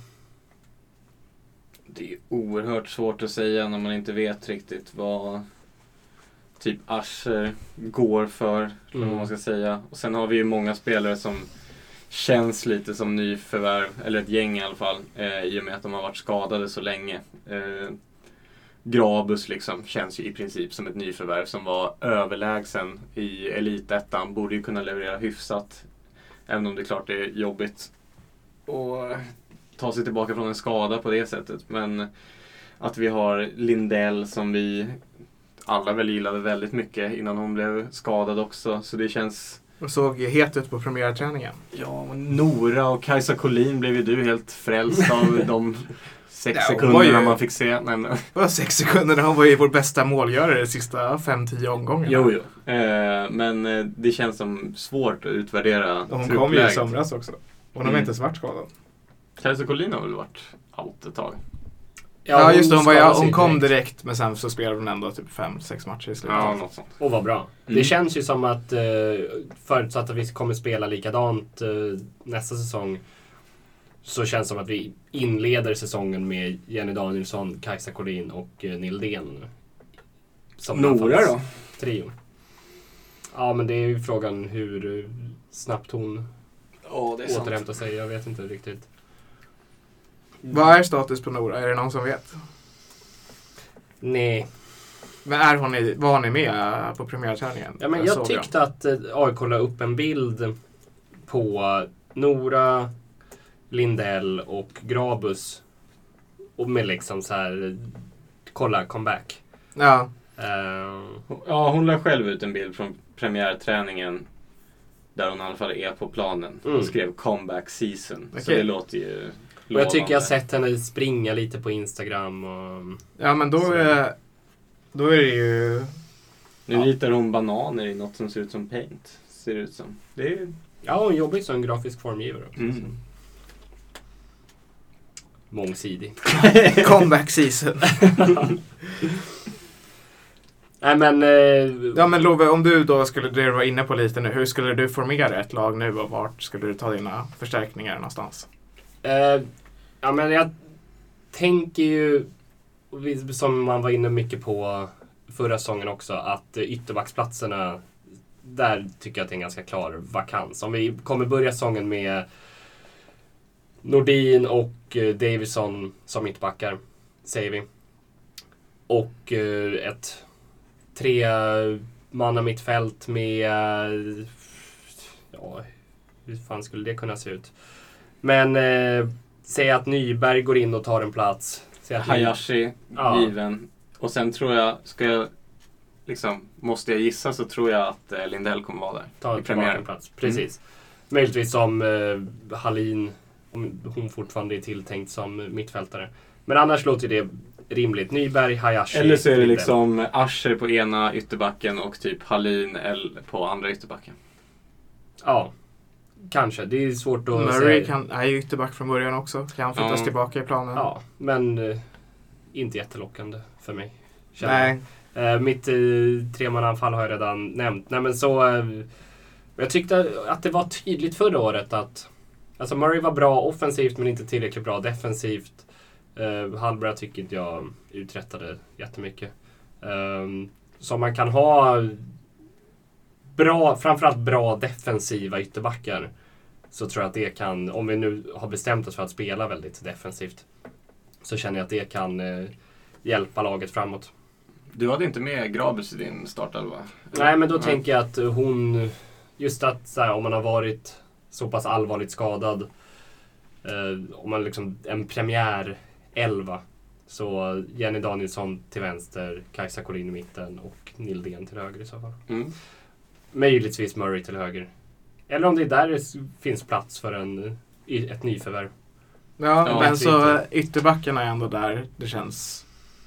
C: Det är oerhört svårt att säga när man inte vet riktigt vad typ Asher går för, mm. vad man ska säga. Och sen har vi ju många spelare som känns lite som nyförvärv, eller ett gäng i alla fall, eh, i och med att de har varit skadade så länge. Eh, Grabus liksom känns ju i princip som ett nyförvärv som var överlägsen i elitettan, borde ju kunna leverera hyfsat, även om det är klart det är jobbigt och ta sig tillbaka från en skada på det sättet. Men att vi har Lindell som vi alla väl gillade väldigt mycket innan hon blev skadad också, så det känns...
B: Och såg het ut på premiärträningen.
C: Ja, Nora och Kajsa Collin blev ju du helt frälst av de sex
B: ja,
C: sekunderna
B: ju...
C: man fick se. Men...
B: Det var sex sekunder, han var ju vår bästa målgörare de sista fem till tio omgångarna.
C: Jo, jo. Eh, men det känns som svårt att utvärdera.
B: Och hon kom ju i somras också. Hon har mm. inte svartskadad.
C: Kajsa Collin har väl varit out ett tag.
B: Ja, ja just det, hon, var, ja, hon kom direkt, men sen så spelade hon ändå typ fem, sex matcher i slutet.
C: Ja, något sånt.
A: Och var bra. Mm. Det känns ju som att eh, förutsatt att vi kommer spela likadant eh, nästa säsong, så känns det som att vi inleder säsongen med Jenny Danielsson, Kajsa Collin och eh, Nildén. Som
C: Nora då?
A: Trio. Ja, men det är ju frågan hur snabbt hon
C: oh, det är
A: återhämtar sig. Jag vet inte riktigt.
B: Vad är status på Nora? Är det någon som vet?
A: Nej.
B: Men är hon i, var hon med på premiärträningen?
A: Ja, men jag, jag tyckte jag. att A I K la upp en bild på Nora, Lindell och Grabus. Och med liksom så här, kolla, comeback.
B: Ja.
C: Uh, ja, hon la själv ut en bild från premiärträningen där hon i alla fall är på planen. Hon mm. skrev comeback season. Okay. Så det låter ju...
A: Och jag tycker jag har sett henne springa lite på Instagram. Och
B: ja, men då är, då är det ju...
C: Nu ja. ritar hon bananer i något som ser ut som paint. Ser ut som. Det är...
A: Ja, hon jobbar ju som grafisk formgivare också.
C: Mm.
A: Mångsidig.
B: Comeback season.
A: Nej, men... Eh...
B: Ja, men Love, om du då skulle, det du var inne på lite nu, hur skulle du formera ett lag nu och vart skulle du ta dina förstärkningar någonstans?
A: Uh, ja, men jag tänker ju, som man var inne mycket på förra säsongen också, att ytterbacksplatserna, där tycker jag att det är en ganska klar vakans. Om vi kommer börja säsongen med Nordin och eh, Davison som mittbackar, säger vi. Och eh, ett tre manna mittfält med eh, ja, hur fan skulle det kunna se ut? Men eh, säg att Nyberg går in och tar en plats.
C: Hayashi,
A: ja.
C: given. Och sen tror jag, ska jag liksom, måste jag gissa så tror jag att eh, Lindell kommer vara där.
A: Ta
C: i premiären.
A: en plats, precis. Mm. Möjligtvis som eh, Hallin, om hon fortfarande är tilltänkt som mittfältare. Men annars låter det rimligt. Nyberg, Hayashi.
C: Eller så är det
A: Lindell.
C: liksom Asher på ena ytterbacken och typ Hallin eller på andra ytterbacken.
A: Ja, kanske. Det är svårt att
B: Murray
A: säga.
B: kan, är ju ytterback från början också. Kan flyttas
C: Ja.
B: tillbaka i planen.
A: Ja, men eh, inte jättelockande för mig. Känner jag.
B: Nej.
A: Eh, mitt eh, tremananfall har jag redan nämnt. Nej, men så, eh, jag tyckte att det var tydligt förra året att alltså Murray var bra offensivt men inte tillräckligt bra defensivt. Eh, Hallberg tycker inte jag uträttade jättemycket. Eh, så man kan ha bra, framförallt bra defensiva ytterbackar, så tror jag att det kan, om vi nu har bestämt oss för att spela väldigt defensivt, så känner jag att det kan eh, hjälpa laget framåt.
C: Du hade inte med Grabus i din startelva?
A: Nej, men då Nej. tänker jag att hon, just att så här, om man har varit så pass allvarligt skadad, eh, om man liksom en premiär elva, så Jenny Danielsson till vänster, Kajsa Collin i mitten och Nildén till höger i så fall.
C: Mm.
A: Möjligtvis Murray till höger. Eller om det är där det finns plats för en, ett nyförvärv.
B: Ja,
C: Ja,
B: men så
C: inte.
B: ytterbackarna är ändå där det känns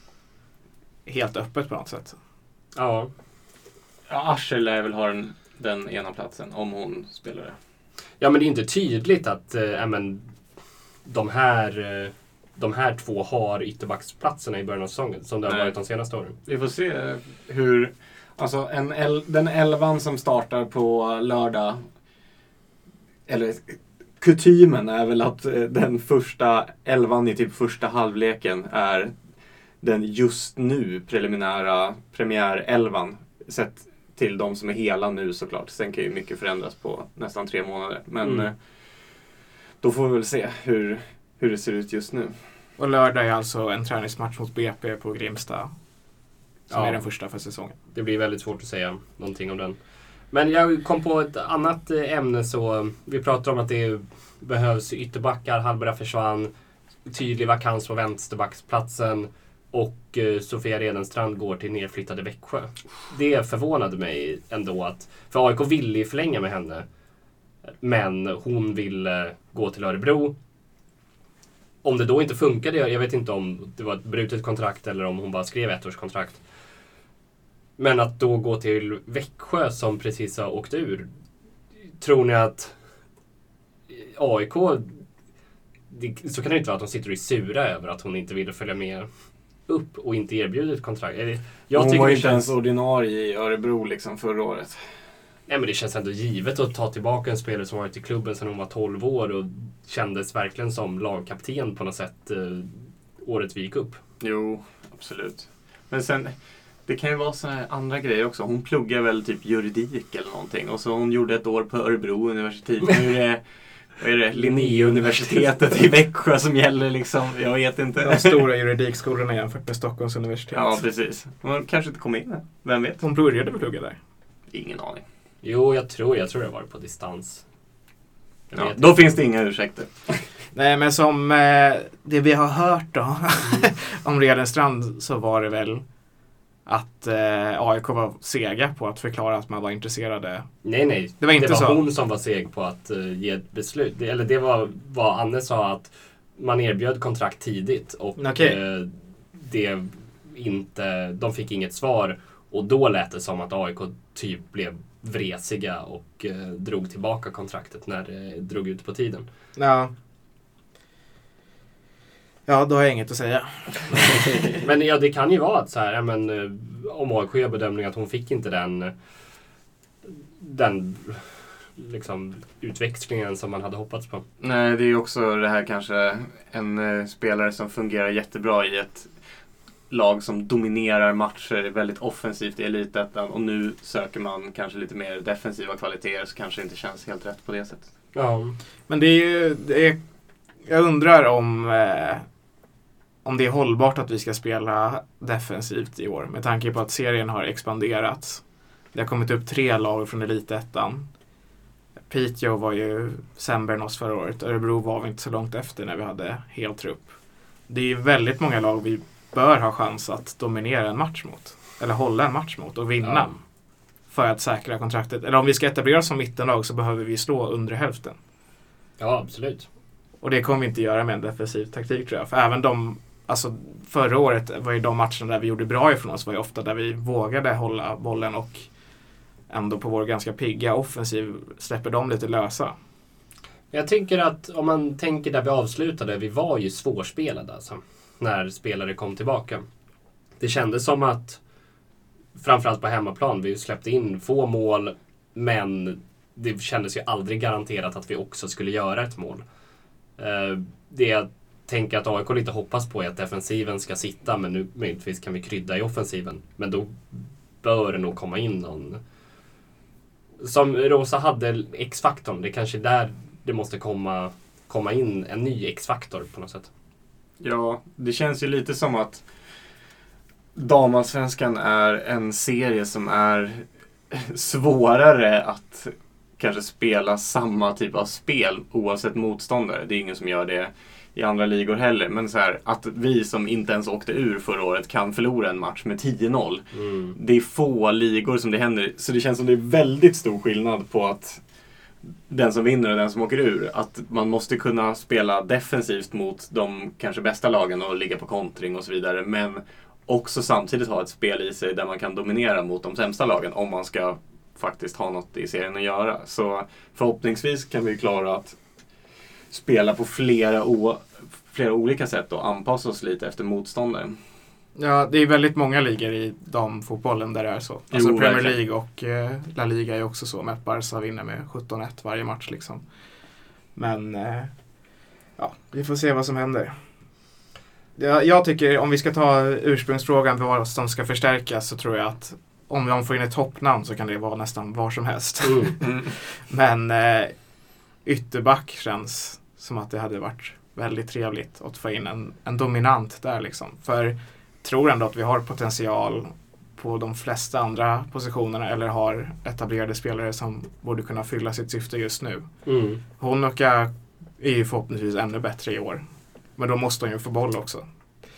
B: helt öppet på något sätt.
A: Ja.
C: Ja, Asher lär väl ha den, den ena platsen om hon spelar det.
A: Ja, men det är inte tydligt att äh, men, de, här, äh, de här två har ytterbacksplatserna i början av säsongen som det har
C: Nej.
A: varit de senaste åren.
C: Vi får se hur, alltså en el, den elvan som startar på lördag, eller kutymen är väl att eh, den första elvan i typ första halvleken är den just nu preliminära premiärelvan, sett till de som är hela nu såklart. Sen kan ju mycket förändras på nästan tre månader. Men
A: Mm.
C: eh, då får vi väl se hur, hur det ser ut just nu.
B: Och lördag är alltså en träningsmatch mot B P på Grimsta. Som
A: Ja.
B: är den första för säsongen.
A: Det blir väldigt svårt att säga någonting om den. Men jag kom på ett annat äh, ämne, så vi pratar om att det behövs ytterbackar, Hallberg försvann, tydlig vakans på vänsterbacksplatsen. Och eh, Sofia Redenstrand går till nedflyttade Växjö. Det förvånade mig ändå att, för A I K ville förlänga med henne, men hon ville gå till Örebro. Om det då inte funkade, jag vet inte om det var ett brutet kontrakt eller om hon bara skrev ett års kontrakt. Men att då gå till Växjö som precis har åkt ur, tror ni att A I K, det, så kan det inte vara att de sitter och är sura över att hon inte ville följa med upp och inte erbjuder ett kontrakt. Jag
C: hon
A: tycker
C: var
A: det
C: inte
A: känns,
C: ens ordinarie i Örebro liksom förra året.
A: nej, men det känns ändå givet att ta tillbaka en spelare som varit i klubben sedan hon var tolv år och kändes verkligen som lagkapten på något sätt eh, året vi gick upp.
C: Jo, absolut. Men sen, det kan ju vara så här andra grejer också. Hon pluggar väl typ juridik eller någonting. Och så hon gjorde ett år på Örebro universitet. Nu är det, vad är det, Linnéuniversitetet i Växjö som gäller liksom. Jag vet inte.
B: De stora juridikskolorna jämfört med Stockholms universitet.
C: Ja, precis. Hon kanske inte kom in här. Vem vet?
B: Hon började väl plugga där?
C: Ingen aning.
A: Jo, jag tror jag tror det var på distans. Jag
C: Ja,
A: vet
C: då
A: inte.
C: finns det inga ursäkter.
B: Nej, men som eh, det vi har hört då om Redenstrand, så var det väl att eh, A I K var sega på att förklara att man var intresserade.
A: Nej, nej.
B: Det var inte
A: det var
B: så.
A: hon som var seg på att uh, ge ett beslut. Det, eller det var vad Anne sa, att man erbjöd kontrakt tidigt och
B: Okej.
A: uh, det inte, de fick inget svar. Och då lät det som att A I K typ blev vresiga och uh, drog tillbaka kontraktet när det drog ut på tiden.
B: Ja. Ja, då har jag inget att säga.
A: Men ja, det kan ju vara att så här, ja, men, uh, om A I K gör bedömning att hon fick inte den den liksom utväxlingen som man hade hoppats på.
C: Nej, det är ju också det här kanske en eh, spelare som fungerar jättebra i ett lag som dominerar matcher väldigt offensivt i elitettan, och nu söker man kanske lite mer defensiva kvaliteter, så kanske det inte känns helt rätt på det sättet.
A: Ja.
B: Men det är ju, det är, jag undrar om, eh, om det är hållbart att vi ska spela defensivt i år. Med tanke på att serien har expanderat. Det har kommit upp tre lag från Elitettan. Piteå var ju sämre än oss förra året. Örebro var vi inte så långt efter när vi hade hel trupp. Det är ju väldigt många lag vi bör ha chans att dominera en match mot. Eller hålla en match mot och vinna. Ja. För att säkra kontraktet. Eller om vi ska etablera oss som mittenlag så behöver vi slå under hälften.
A: Ja, absolut.
B: Och det kommer vi inte göra med en defensiv taktik tror jag. För även de, alltså förra året var ju de matcherna där vi gjorde bra ifrån oss var ju ofta där vi vågade hålla bollen och ändå på vår ganska pigga offensiv släpper de lite lösa.
A: Jag tycker att om man tänker där vi avslutade, vi var ju svårspelade alltså, när spelare kom tillbaka. Det kändes som att framförallt på hemmaplan, vi släppte in få mål, men det kändes ju aldrig garanterat att vi också skulle göra ett mål. Det jag tänker att A I K lite hoppas på är att defensiven ska sitta, men nu möjligtvis kan vi krydda i offensiven. Men då bör det nog komma in någon. Som Rosa hade X-faktorn, det är kanske där det måste komma, komma in en ny X-faktor på något sätt.
C: Ja, det känns ju lite som att Damallsvenskan är en serie som är svårare att kanske spela samma typ av spel oavsett motståndare. Det är ingen som gör det i andra ligor heller. Men så här, att vi som inte ens åkte ur förra året kan förlora en match med tio noll. Mm. Det är få ligor som det händer. Så det känns som det är väldigt stor skillnad på att den som vinner och den som åker ur. Att man måste kunna spela defensivt mot de kanske bästa lagen och ligga på kontring och så vidare. Men också samtidigt ha ett spel i sig där man kan dominera mot de sämsta lagen om man ska faktiskt ha något i serien att göra. Så förhoppningsvis kan vi klara att spela på flera, o- flera olika sätt och anpassa oss lite efter motståndare.
B: Ja, det är väldigt många ligor i damfotbollen där det är så. Alltså
C: jo,
B: Premier League och eh, La Liga är också så med att Barca vinner med sjutton ett varje match liksom. Men eh, ja, vi får se vad som händer. Jag, jag tycker om vi ska ta ursprungsfrågan för vad som ska förstärkas så tror jag att om de får in ett toppnamn så kan det vara nästan var som helst. Mm. Mm. Men eh, ytterback känns som att det hade varit väldigt trevligt att få in en, en dominant där liksom. För jag tror ändå att vi har potential på de flesta andra positionerna eller har etablerade spelare som borde kunna fylla sitt syfte just nu. Mm. Honoka är ju förhoppningsvis ännu bättre i år. Men då måste hon ju få boll också.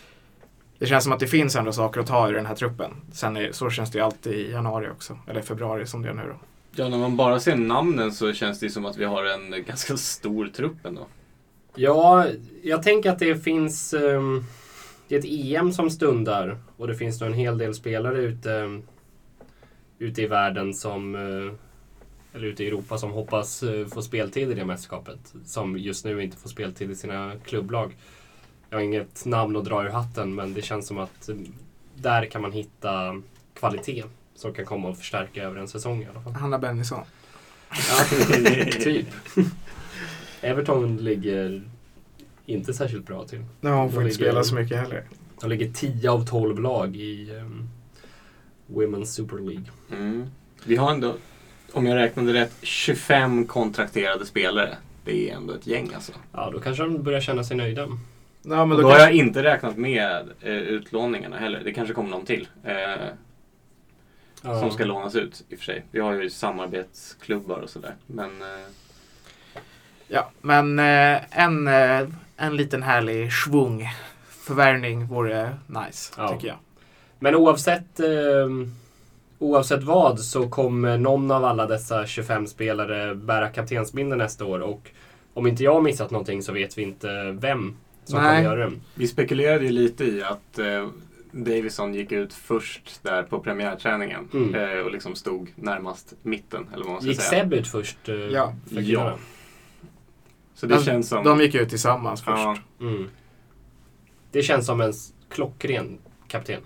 B: Det känns som att det finns ändå saker att ta i den här truppen. Sen är, så känns det ju alltid i januari också. Eller februari som det är nu då.
C: Ja, när man bara ser namnen så känns det som att vi har en ganska stor trupp ändå.
A: Ja, jag tänker att det finns um, det är ett E M som stundar. Och det finns nog en hel del spelare ute, um, ute i världen som... Uh, eller ute i Europa som hoppas uh, få speltid i det mästerskapet. Som just nu inte får speltid i sina klubblag. Jag har inget namn att dra ur hatten, men det känns som att där kan man hitta kvalitet som kan komma och förstärka över en säsong i alla fall.
B: Hanna Bennison.
A: Ja, typ. Everton ligger inte särskilt bra till.
B: Nej, hon får inte spela så mycket heller.
A: De ligger tio av tolv lag i um, Women's Super League. Mm.
C: Vi har ändå, om jag räknade rätt, tjugofem kontrakterade spelare. Det är ändå ett gäng alltså.
A: Ja, då kanske de börjar känna sig nöjda.
B: Ja, men
C: då,
B: då
C: har
B: kanske...
C: jag inte räknat med eh, utlåningarna heller. Det kanske kommer någon till. Eh, ja. Som ska lånas ut i och för sig. Vi har ju samarbetsklubbar och sådär. Men, eh...
B: Ja, men eh, en, eh, en liten härlig svung förvärvning vore nice, ja. Tycker jag.
A: Men oavsett, eh, oavsett vad så kommer någon av alla dessa tjugofem spelare bära kaptensbindeln nästa år. Och om inte jag har missat någonting så vet vi inte vem som
B: Nej.
A: kommer göra det.
C: Vi spekulerade ju lite i att eh, Davison gick ut först där på premiärträningen mm. eh, och liksom stod närmast mitten. Eller vad man ska
A: gick
C: säga.
A: Seb ut först? Eh,
B: ja.
C: ja. Så det
B: de,
C: känns som...
B: De gick ut tillsammans först.
C: Ja.
A: Mm. Det känns som en klockren kapten.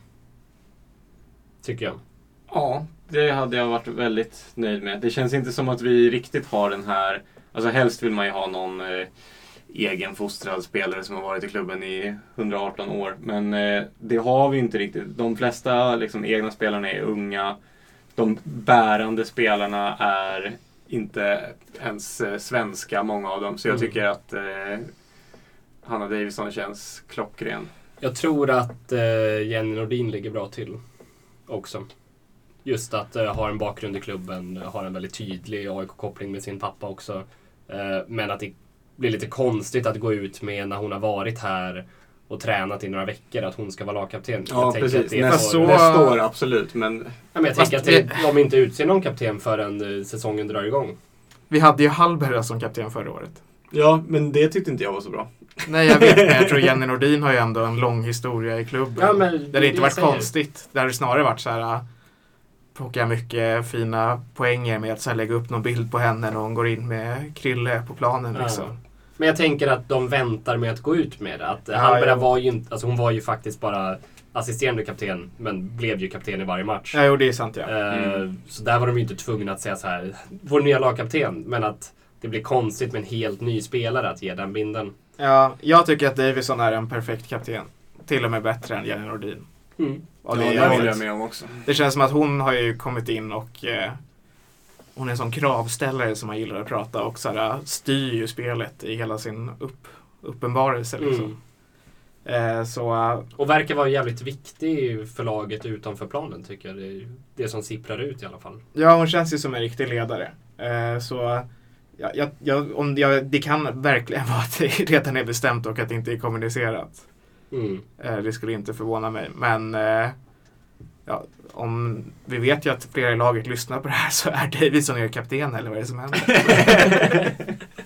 A: Tycker jag.
C: Ja, det hade jag varit väldigt nöjd med. Det känns inte som att vi riktigt har den här... Alltså helst vill man ju ha någon eh, egenfostrad spelare som har varit i klubben i hundraarton år. Men eh, det har vi inte riktigt. De flesta liksom, egna spelarna är unga. De bärande spelarna är inte ens eh, svenska, många av dem. Så jag tycker att eh, Hanna Davidsson känns klockren.
A: Jag tror att eh, Jenny Nordin ligger bra till också. Just att eh, ha en bakgrund i klubben, har en väldigt tydlig A I K-koppling med sin pappa också. Eh, men att det blir lite konstigt att gå ut med när hon har varit här och tränat i några veckor att hon ska vara lagkapten.
C: Ja,
A: jag
C: precis.
A: Att det
C: Nästa,
A: får...
C: nästa år, absolut. Men...
A: Ja, men jag tänker att det, de inte utser någon kapten förrän eh, säsongen drar igång.
B: Vi hade ju Hallberg som kapten förra året.
C: Ja, men det tyckte inte jag var så bra.
B: Nej, jag vet, men jag tror Jenny Nordin har ju ändå en lång historia i klubben.
A: Ja, men
B: det har inte varit
A: säger.
B: konstigt. Det har snarare varit så här, plocka mycket fina poänger med att så här, lägga upp någon bild på henne när hon går in med Krille på planen.
A: Ja.
B: Liksom.
A: Men jag tänker att de väntar med att gå ut med det. Att
B: Ja,
A: Hallberg
B: ja.
A: var ju inte, alltså hon var ju faktiskt bara assisterande kapten, men blev ju kapten i varje match.
B: Ja, jo, det är sant, ja.
A: Eh,
C: Mm.
A: Så där var de ju inte tvungna att säga så här, vår nya lagkapten, men att det blir konstigt med en helt ny spelare att ge den binden.
B: Ja, jag tycker att Davison är en perfekt kapten. Till och med bättre än Jenny Nordin.
A: Mm.
B: Och
C: Ja,
B: det,
C: det
B: jag
C: håller
B: vet.
C: jag med om också.
B: Det känns som att hon har ju kommit in och eh, hon är en sån kravställare som man gillar att prata och så här, styr ju spelet i hela sin upp, uppenbarelse. Liksom.
A: Mm.
B: Eh, så, eh,
A: Och verkar vara jävligt viktig för laget utanför planen, tycker jag. Det är det som sipprar ut i alla fall.
B: ja, hon känns ju som en riktig ledare. Eh, så ja, jag, jag, om jag, det kan verkligen vara att det redan är bestämt och att det inte är kommunicerat.
A: Mm.
B: Eh, det skulle inte förvåna mig. Men eh, ja, om vi vet ju att flera i laget lyssnar på det här, så är Davison er kapten, eller vad är det som händer?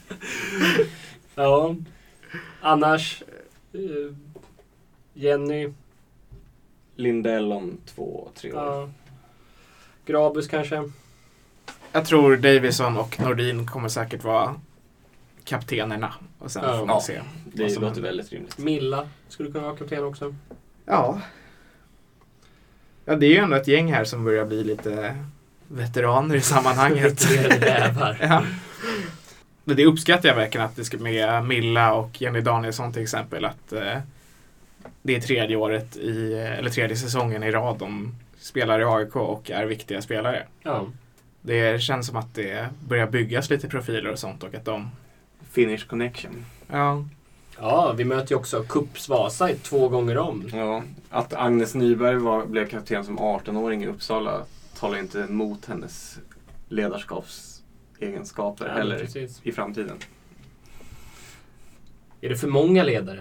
A: Ja. Annars eh, Jenny,
C: Lindell om två, tre år.
A: ja. Grabus kanske.
B: Jag tror Davison och Nordin kommer säkert vara kaptenerna. Och sen
A: Ja.
B: får man
C: Ja.
B: se.
C: Det
B: vad som
C: låter
B: händer.
C: väldigt rimligt.
A: Milla skulle kunna vara kapten också.
B: Ja. Ja, det är ju ändå ett gäng här som börjar bli lite veteraner i sammanhanget.
A: Rävar.
B: Ja. Men det uppskattar jag verkligen, att det ska med Milla och Jenny Danielsson till exempel, att eh, det är tredje året i, eller tredje säsongen i rad de spelar i A I K och är viktiga spelare.
A: Ja.
B: Det känns som att det börjar byggas lite profiler och sånt och att de...
C: Finnish connection.
B: Ja,
A: Ja, vi möter ju också Kups Vasa två gånger om.
C: Ja, att Agnes Nyberg var, blev kapten som arton-åring i Uppsala talar inte emot hennes ledarskapsegenskaper
A: Ja,
C: heller
A: precis.
C: i framtiden.
A: Är det för många ledare?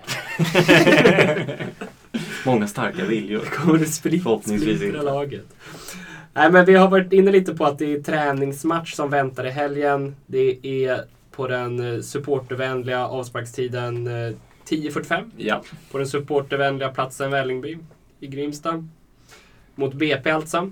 C: Många starka viljor.
A: Kommer det splitt,
C: Förhoppningsvis
A: splittra
C: inte.
A: laget? Nej, men vi har varit inne lite på att det är träningsmatch som väntar i helgen. Det är på den supportervänliga avsparkstiden eh, tio fyrtiofem.
C: Ja.
A: På den supportervänliga platsen Vällingby i Grimsta. Mot B P alltså.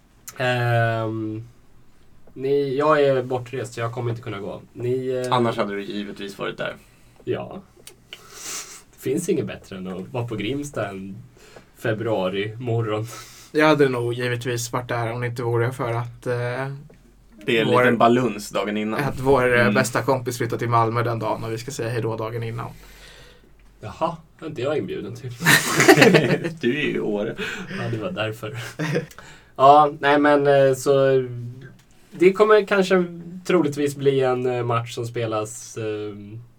A: Ehm, ni, jag är bortrest så jag kommer inte kunna gå. Ni, eh,
C: Annars hade du givetvis varit där.
A: Ja. Det finns inget bättre än att vara på Grimsta en februari morgon.
B: jag hade nog givetvis varit där om det inte vore för att, eh,
C: Det är en
B: Vår-
C: liten baluns dagen innan.
B: att vår eh,
C: Mm.
B: bästa kompis flyttar till Malmö den dagen och vi ska säga hejdå dagen innan.
A: Jaha, det är inte jag inbjuden till.
C: Du är ju i Åre.
A: Ja, det var därför. Ja, nej men eh, så det kommer kanske troligtvis bli en eh, match som spelas eh,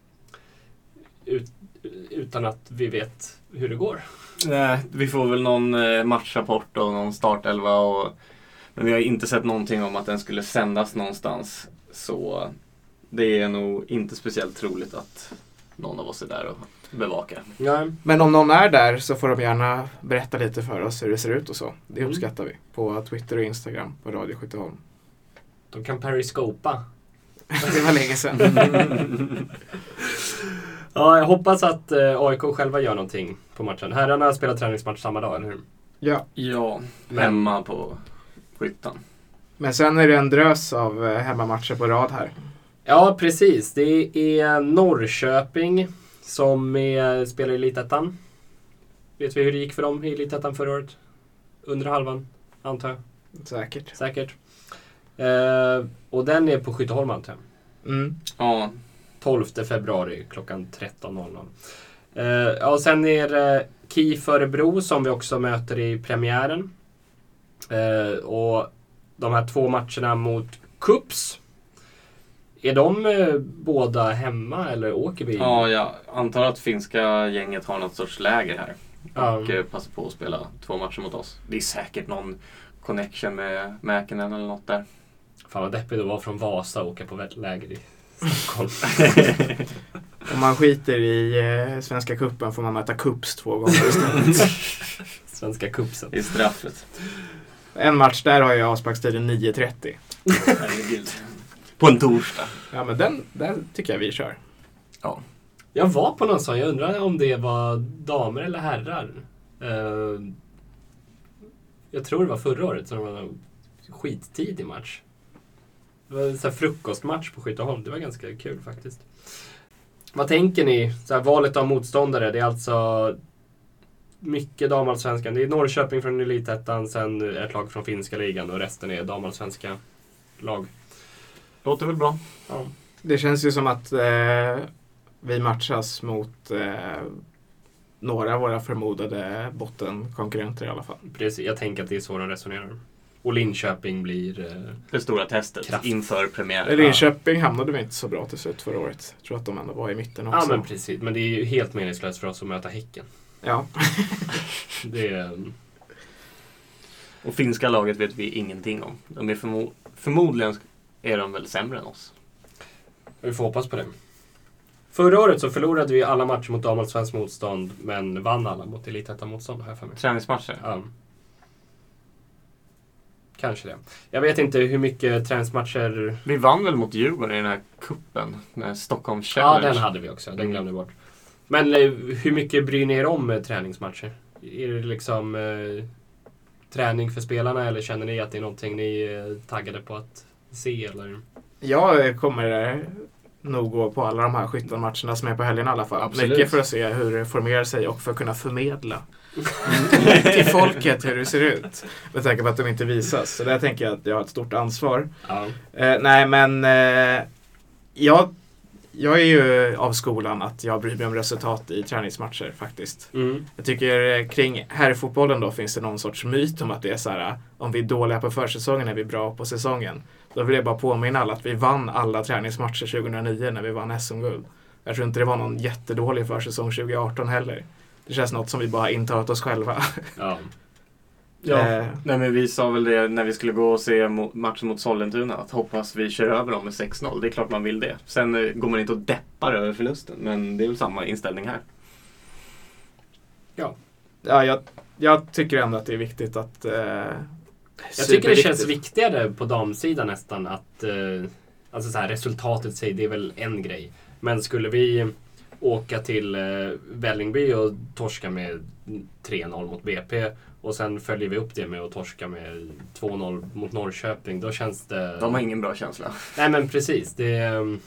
A: ut, utan att vi vet hur det går.
C: Nej, vi får väl någon eh, matchrapport och någon startelva. Och, men vi har inte sett någonting om att den skulle sändas någonstans. Så det är nog inte speciellt troligt att någon av oss är där och bevakar.
A: Ja,
B: Men om någon är där så får de gärna berätta lite för oss hur det ser ut och så. Det
A: Mm.
B: uppskattar vi. På Twitter och Instagram på Radio Skytteholm.
A: de kan periscopa.
B: Det var länge sedan.
A: Ja, jag hoppas att eh, A I K själva gör någonting på matchen. Herrarna spelar träningsmatch samma dag, eller hur?
B: Ja.
C: Ja,
A: Men-
C: hemma på Skyttan.
B: Men sen är det en drös av eh, hemmamatcher på rad här.
A: Ja, precis. Det är Norrköping som är, spelar i Elitettan. Vet vi hur det gick för dem i Elitettan förra året? Under halvan, antar jag.
B: Säkert.
A: Säkert. Eh, och den är på Skytteholm, antar jag.
B: Mm.
C: Ja,
A: tolfte februari klockan tretton noll noll. Eh, ja, och sen är det KIF Örebro som vi också möter i premiären. Eh, och de här två matcherna mot Kups Är de eh, båda hemma eller åker vi?
C: Ja, jag antar att finska gänget har något sorts läger här. Och
A: Ja.
C: eh, passar på att spela två matcher mot oss. Det är säkert någon connection med Mäkinen eller något där.
A: Fan vad deppigt att vara från Vasa och åka på läger i Stockholm.
B: Om man skiter i eh, Svenska kuppen får man möta Kups två gånger istället.
A: Svenska cupsen.
C: I straffet.
B: En match där har jag avsparkstiden nio trettio.
C: Herregud. På en torsdag.
B: Ja, men den, den tycker jag vi kör.
C: Ja.
A: Jag var på någon sån, jag undrar om det var damer eller herrar. Uh, jag tror det var förra året, så det var en skittidig match. Det var en sån här frukostmatch på Skytteholm, det var ganska kul faktiskt. Vad tänker ni? Så här, valet av motståndare, det är alltså mycket damallsvenskan. Det är Norrköping från Elitettan, sen ett lag från finska ligan och resten är damallsvenska lag.
C: Låter väl bra.
A: Ja.
B: Det känns ju som att eh, vi matchas mot eh, några av våra förmodade bottenkonkurrenter i alla fall.
A: Precis, jag tänker att det är så de resonerar. Och Linköping blir... Eh,
C: Det stora testet
A: Kraft.
C: inför premiären.
B: Linköping hamnade vi inte så bra till slut förra året. Jag tror att de ändå var i mitten också.
A: ja men precis, men det är ju helt meningslöst för oss att möta Häcken.
B: Ja.
A: Det är...
C: Och finska laget vet vi ingenting om. De är förmo- förmodligen är de väl sämre än oss.
A: Vi får hoppas på det. Förra året så förlorade vi alla matcher mot damallsvenskt motstånd, men vann alla mot Elitettan-motstånd här för mig.
C: Träningsmatcher.
A: Ja. Kanske det. Jag vet inte hur mycket träningsmatcher...
C: Vi vann väl mot Djurgården i den här kuppen med Stockholm
A: Ja,
C: Challenge.
A: den hade vi också. Den glömde vi bort. Men eh, hur mycket bryr ni er om eh, träningsmatcher? Är det liksom eh, träning för spelarna eller känner ni att det är någonting ni är taggade på att se? Eller?
B: Jag kommer eh, nog gå på alla de här skyttelmatcherna som är på helgen i alla fall.
C: Absolut.
B: Mycket för att se hur det formerar sig och för att kunna förmedla till folket hur det ser ut. Med tanke på att de inte visas. Så där tänker jag att jag har ett stort ansvar.
A: Ja.
B: Eh, nej men eh, jag, jag är ju av skolan att jag bryr mig om resultat i träningsmatcher faktiskt.
A: Mm.
B: Jag tycker eh, kring herrfotbollen då finns det någon sorts myt om att det är så här, om vi är dåliga på försäsongen är vi bra på säsongen. Då vill jag bara påminna alla att vi vann alla träningsmatcher tjugohundranio när vi vann S M-guld. Jag tror inte det var någon jättedålig försäsong tjugoarton heller. Det känns något som vi bara intalat oss själva.
A: Ja.
C: Ja.
B: Eh,
C: Nej, men vi sa väl det när vi skulle gå och se mo- matchen mot Sollentuna. Att hoppas vi kör över dem med sex noll. Det är klart man vill det. Sen eh, går man inte och deppar över förlusten. Men det är väl samma inställning här.
A: Ja.
B: ja, jag, jag tycker ändå att det är viktigt att... Eh,
A: Jag tycker det känns viktigare på damsidan nästan att eh, alltså så här, resultatet säger det är väl en grej. Men skulle vi åka till eh, Vällingby och torska med tre noll mot B P och sen följer vi upp det med att torska med två noll mot Norrköping, då känns det...
C: De har ingen bra känsla.
A: Nej men precis, det, det är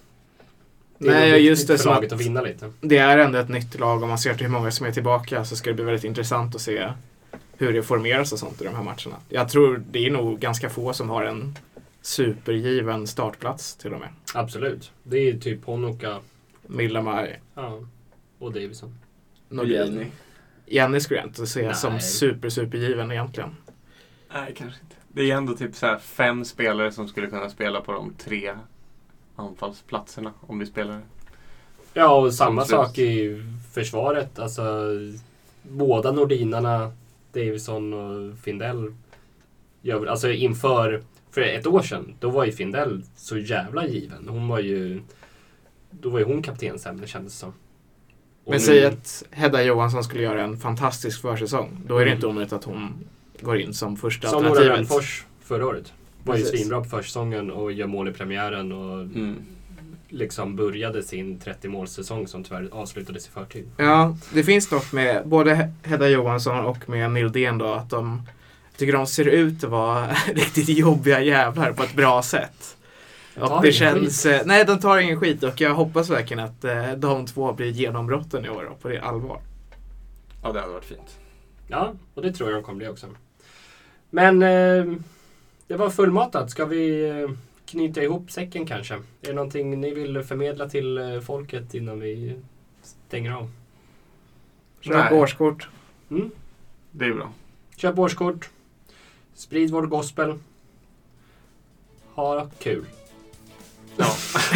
B: Nej,
A: nog
B: just
A: viktigt
B: det
A: för
B: som
A: laget
B: att-
A: att vinna lite.
B: Det är ändå ett nytt lag. Om man ser till hur många som är tillbaka så ska det bli väldigt intressant att se hur det formeras och sånt i de här matcherna. Jag tror det är nog ganska få som har en supergiven startplats till och med.
A: Absolut. Det är typ Honoka,
B: Millamaj,
A: ja, och Davison.
B: Nordin. Jenny skulle jag inte se
A: Nej.
B: som super supergiven egentligen.
C: Nej, kanske inte. Det är ändå typ så här fem spelare som skulle kunna spela på de tre anfallsplatserna om vi spelar.
A: Ja, och samma
C: Absolut.
A: sak i försvaret. Alltså, båda nordinarna, Davison och Findell, gör, alltså inför för ett år sedan, då var ju Findell så jävla given. Hon var ju, då var ju hon kaptensämne kändes det som. Och
B: Men
A: nu-
B: säg att Hedda Johansson skulle göra en fantastisk försäsong. Då är det
A: Mm.
B: inte omöjligt att hon går in som första
A: som Nora
B: alternativet.
A: Rönnfors förra året. Var ju
B: Precis.
A: svinbra på försäsongen och gör mål i premiären och
C: Mm.
A: liksom började sin trettio-målssäsong som tyvärr avslutades i förtid.
B: Ja, det finns något med både Hedda Johansson och med Nildén då att de jag tycker de ser ut att vara riktigt jobbiga jävlar på ett bra sätt.
A: tar
B: Och det
A: ingen
B: känns, eh, nej de tar ingen skit och jag hoppas verkligen att eh, de två blir genombrotten i år då, på det allvar.
C: Ja, det hade varit fint.
A: Ja, och det tror jag de kommer bli också. Men eh, det var fullmatat. Ska vi eh, knyta ihop säcken kanske? Är det någonting ni vill förmedla till eh, folket innan vi stänger av?
B: Köp
C: Nej.
B: årskort.
A: Mm?
C: Det är bra.
A: Köp årskort. Sprid vår gospel. Ha kul.
C: Ja.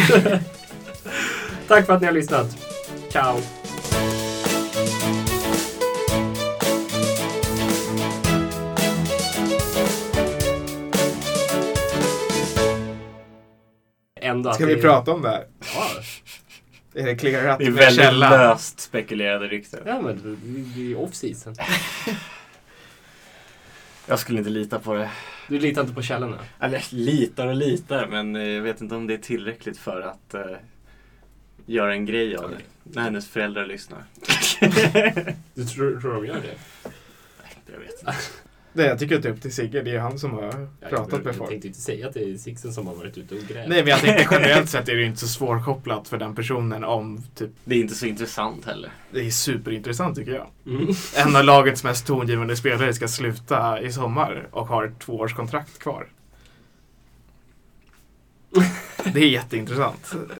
A: Tack för att ni har lyssnat. Ciao! Ändå
B: Ska vi
A: det...
B: prata om det här?
A: Ja.
B: Är det clearat
C: Det är
B: med
C: väldigt
B: källa?
C: löst spekulerade rykten.
A: Ja, men vi är off-season.
C: Jag skulle inte lita på det.
A: Du litar inte på källorna?
C: Eller litar och litar, men jag vet inte om det är tillräckligt för att uh, göra en grej av det. När hennes föräldrar lyssnar.
A: Du tror, tror de gör det?
C: Nej, jag vet inte.
B: Det jag tycker att det är upp till Sigge, det är han som har
A: Ja,
B: pratat
A: jag,
B: med
A: jag
B: folk.
A: tänkte inte säga att det är Sixen som har varit ute och grävt.
B: Nej, men jag tänkte generellt sett är det inte så svårkopplat för den personen om typ,
C: Det är inte så intressant heller.
B: det är superintressant tycker jag.
A: Mm.
B: En av lagets mest tongivande spelare ska sluta i sommar och har ett tvåårskontrakt kvar. Det är jätteintressant.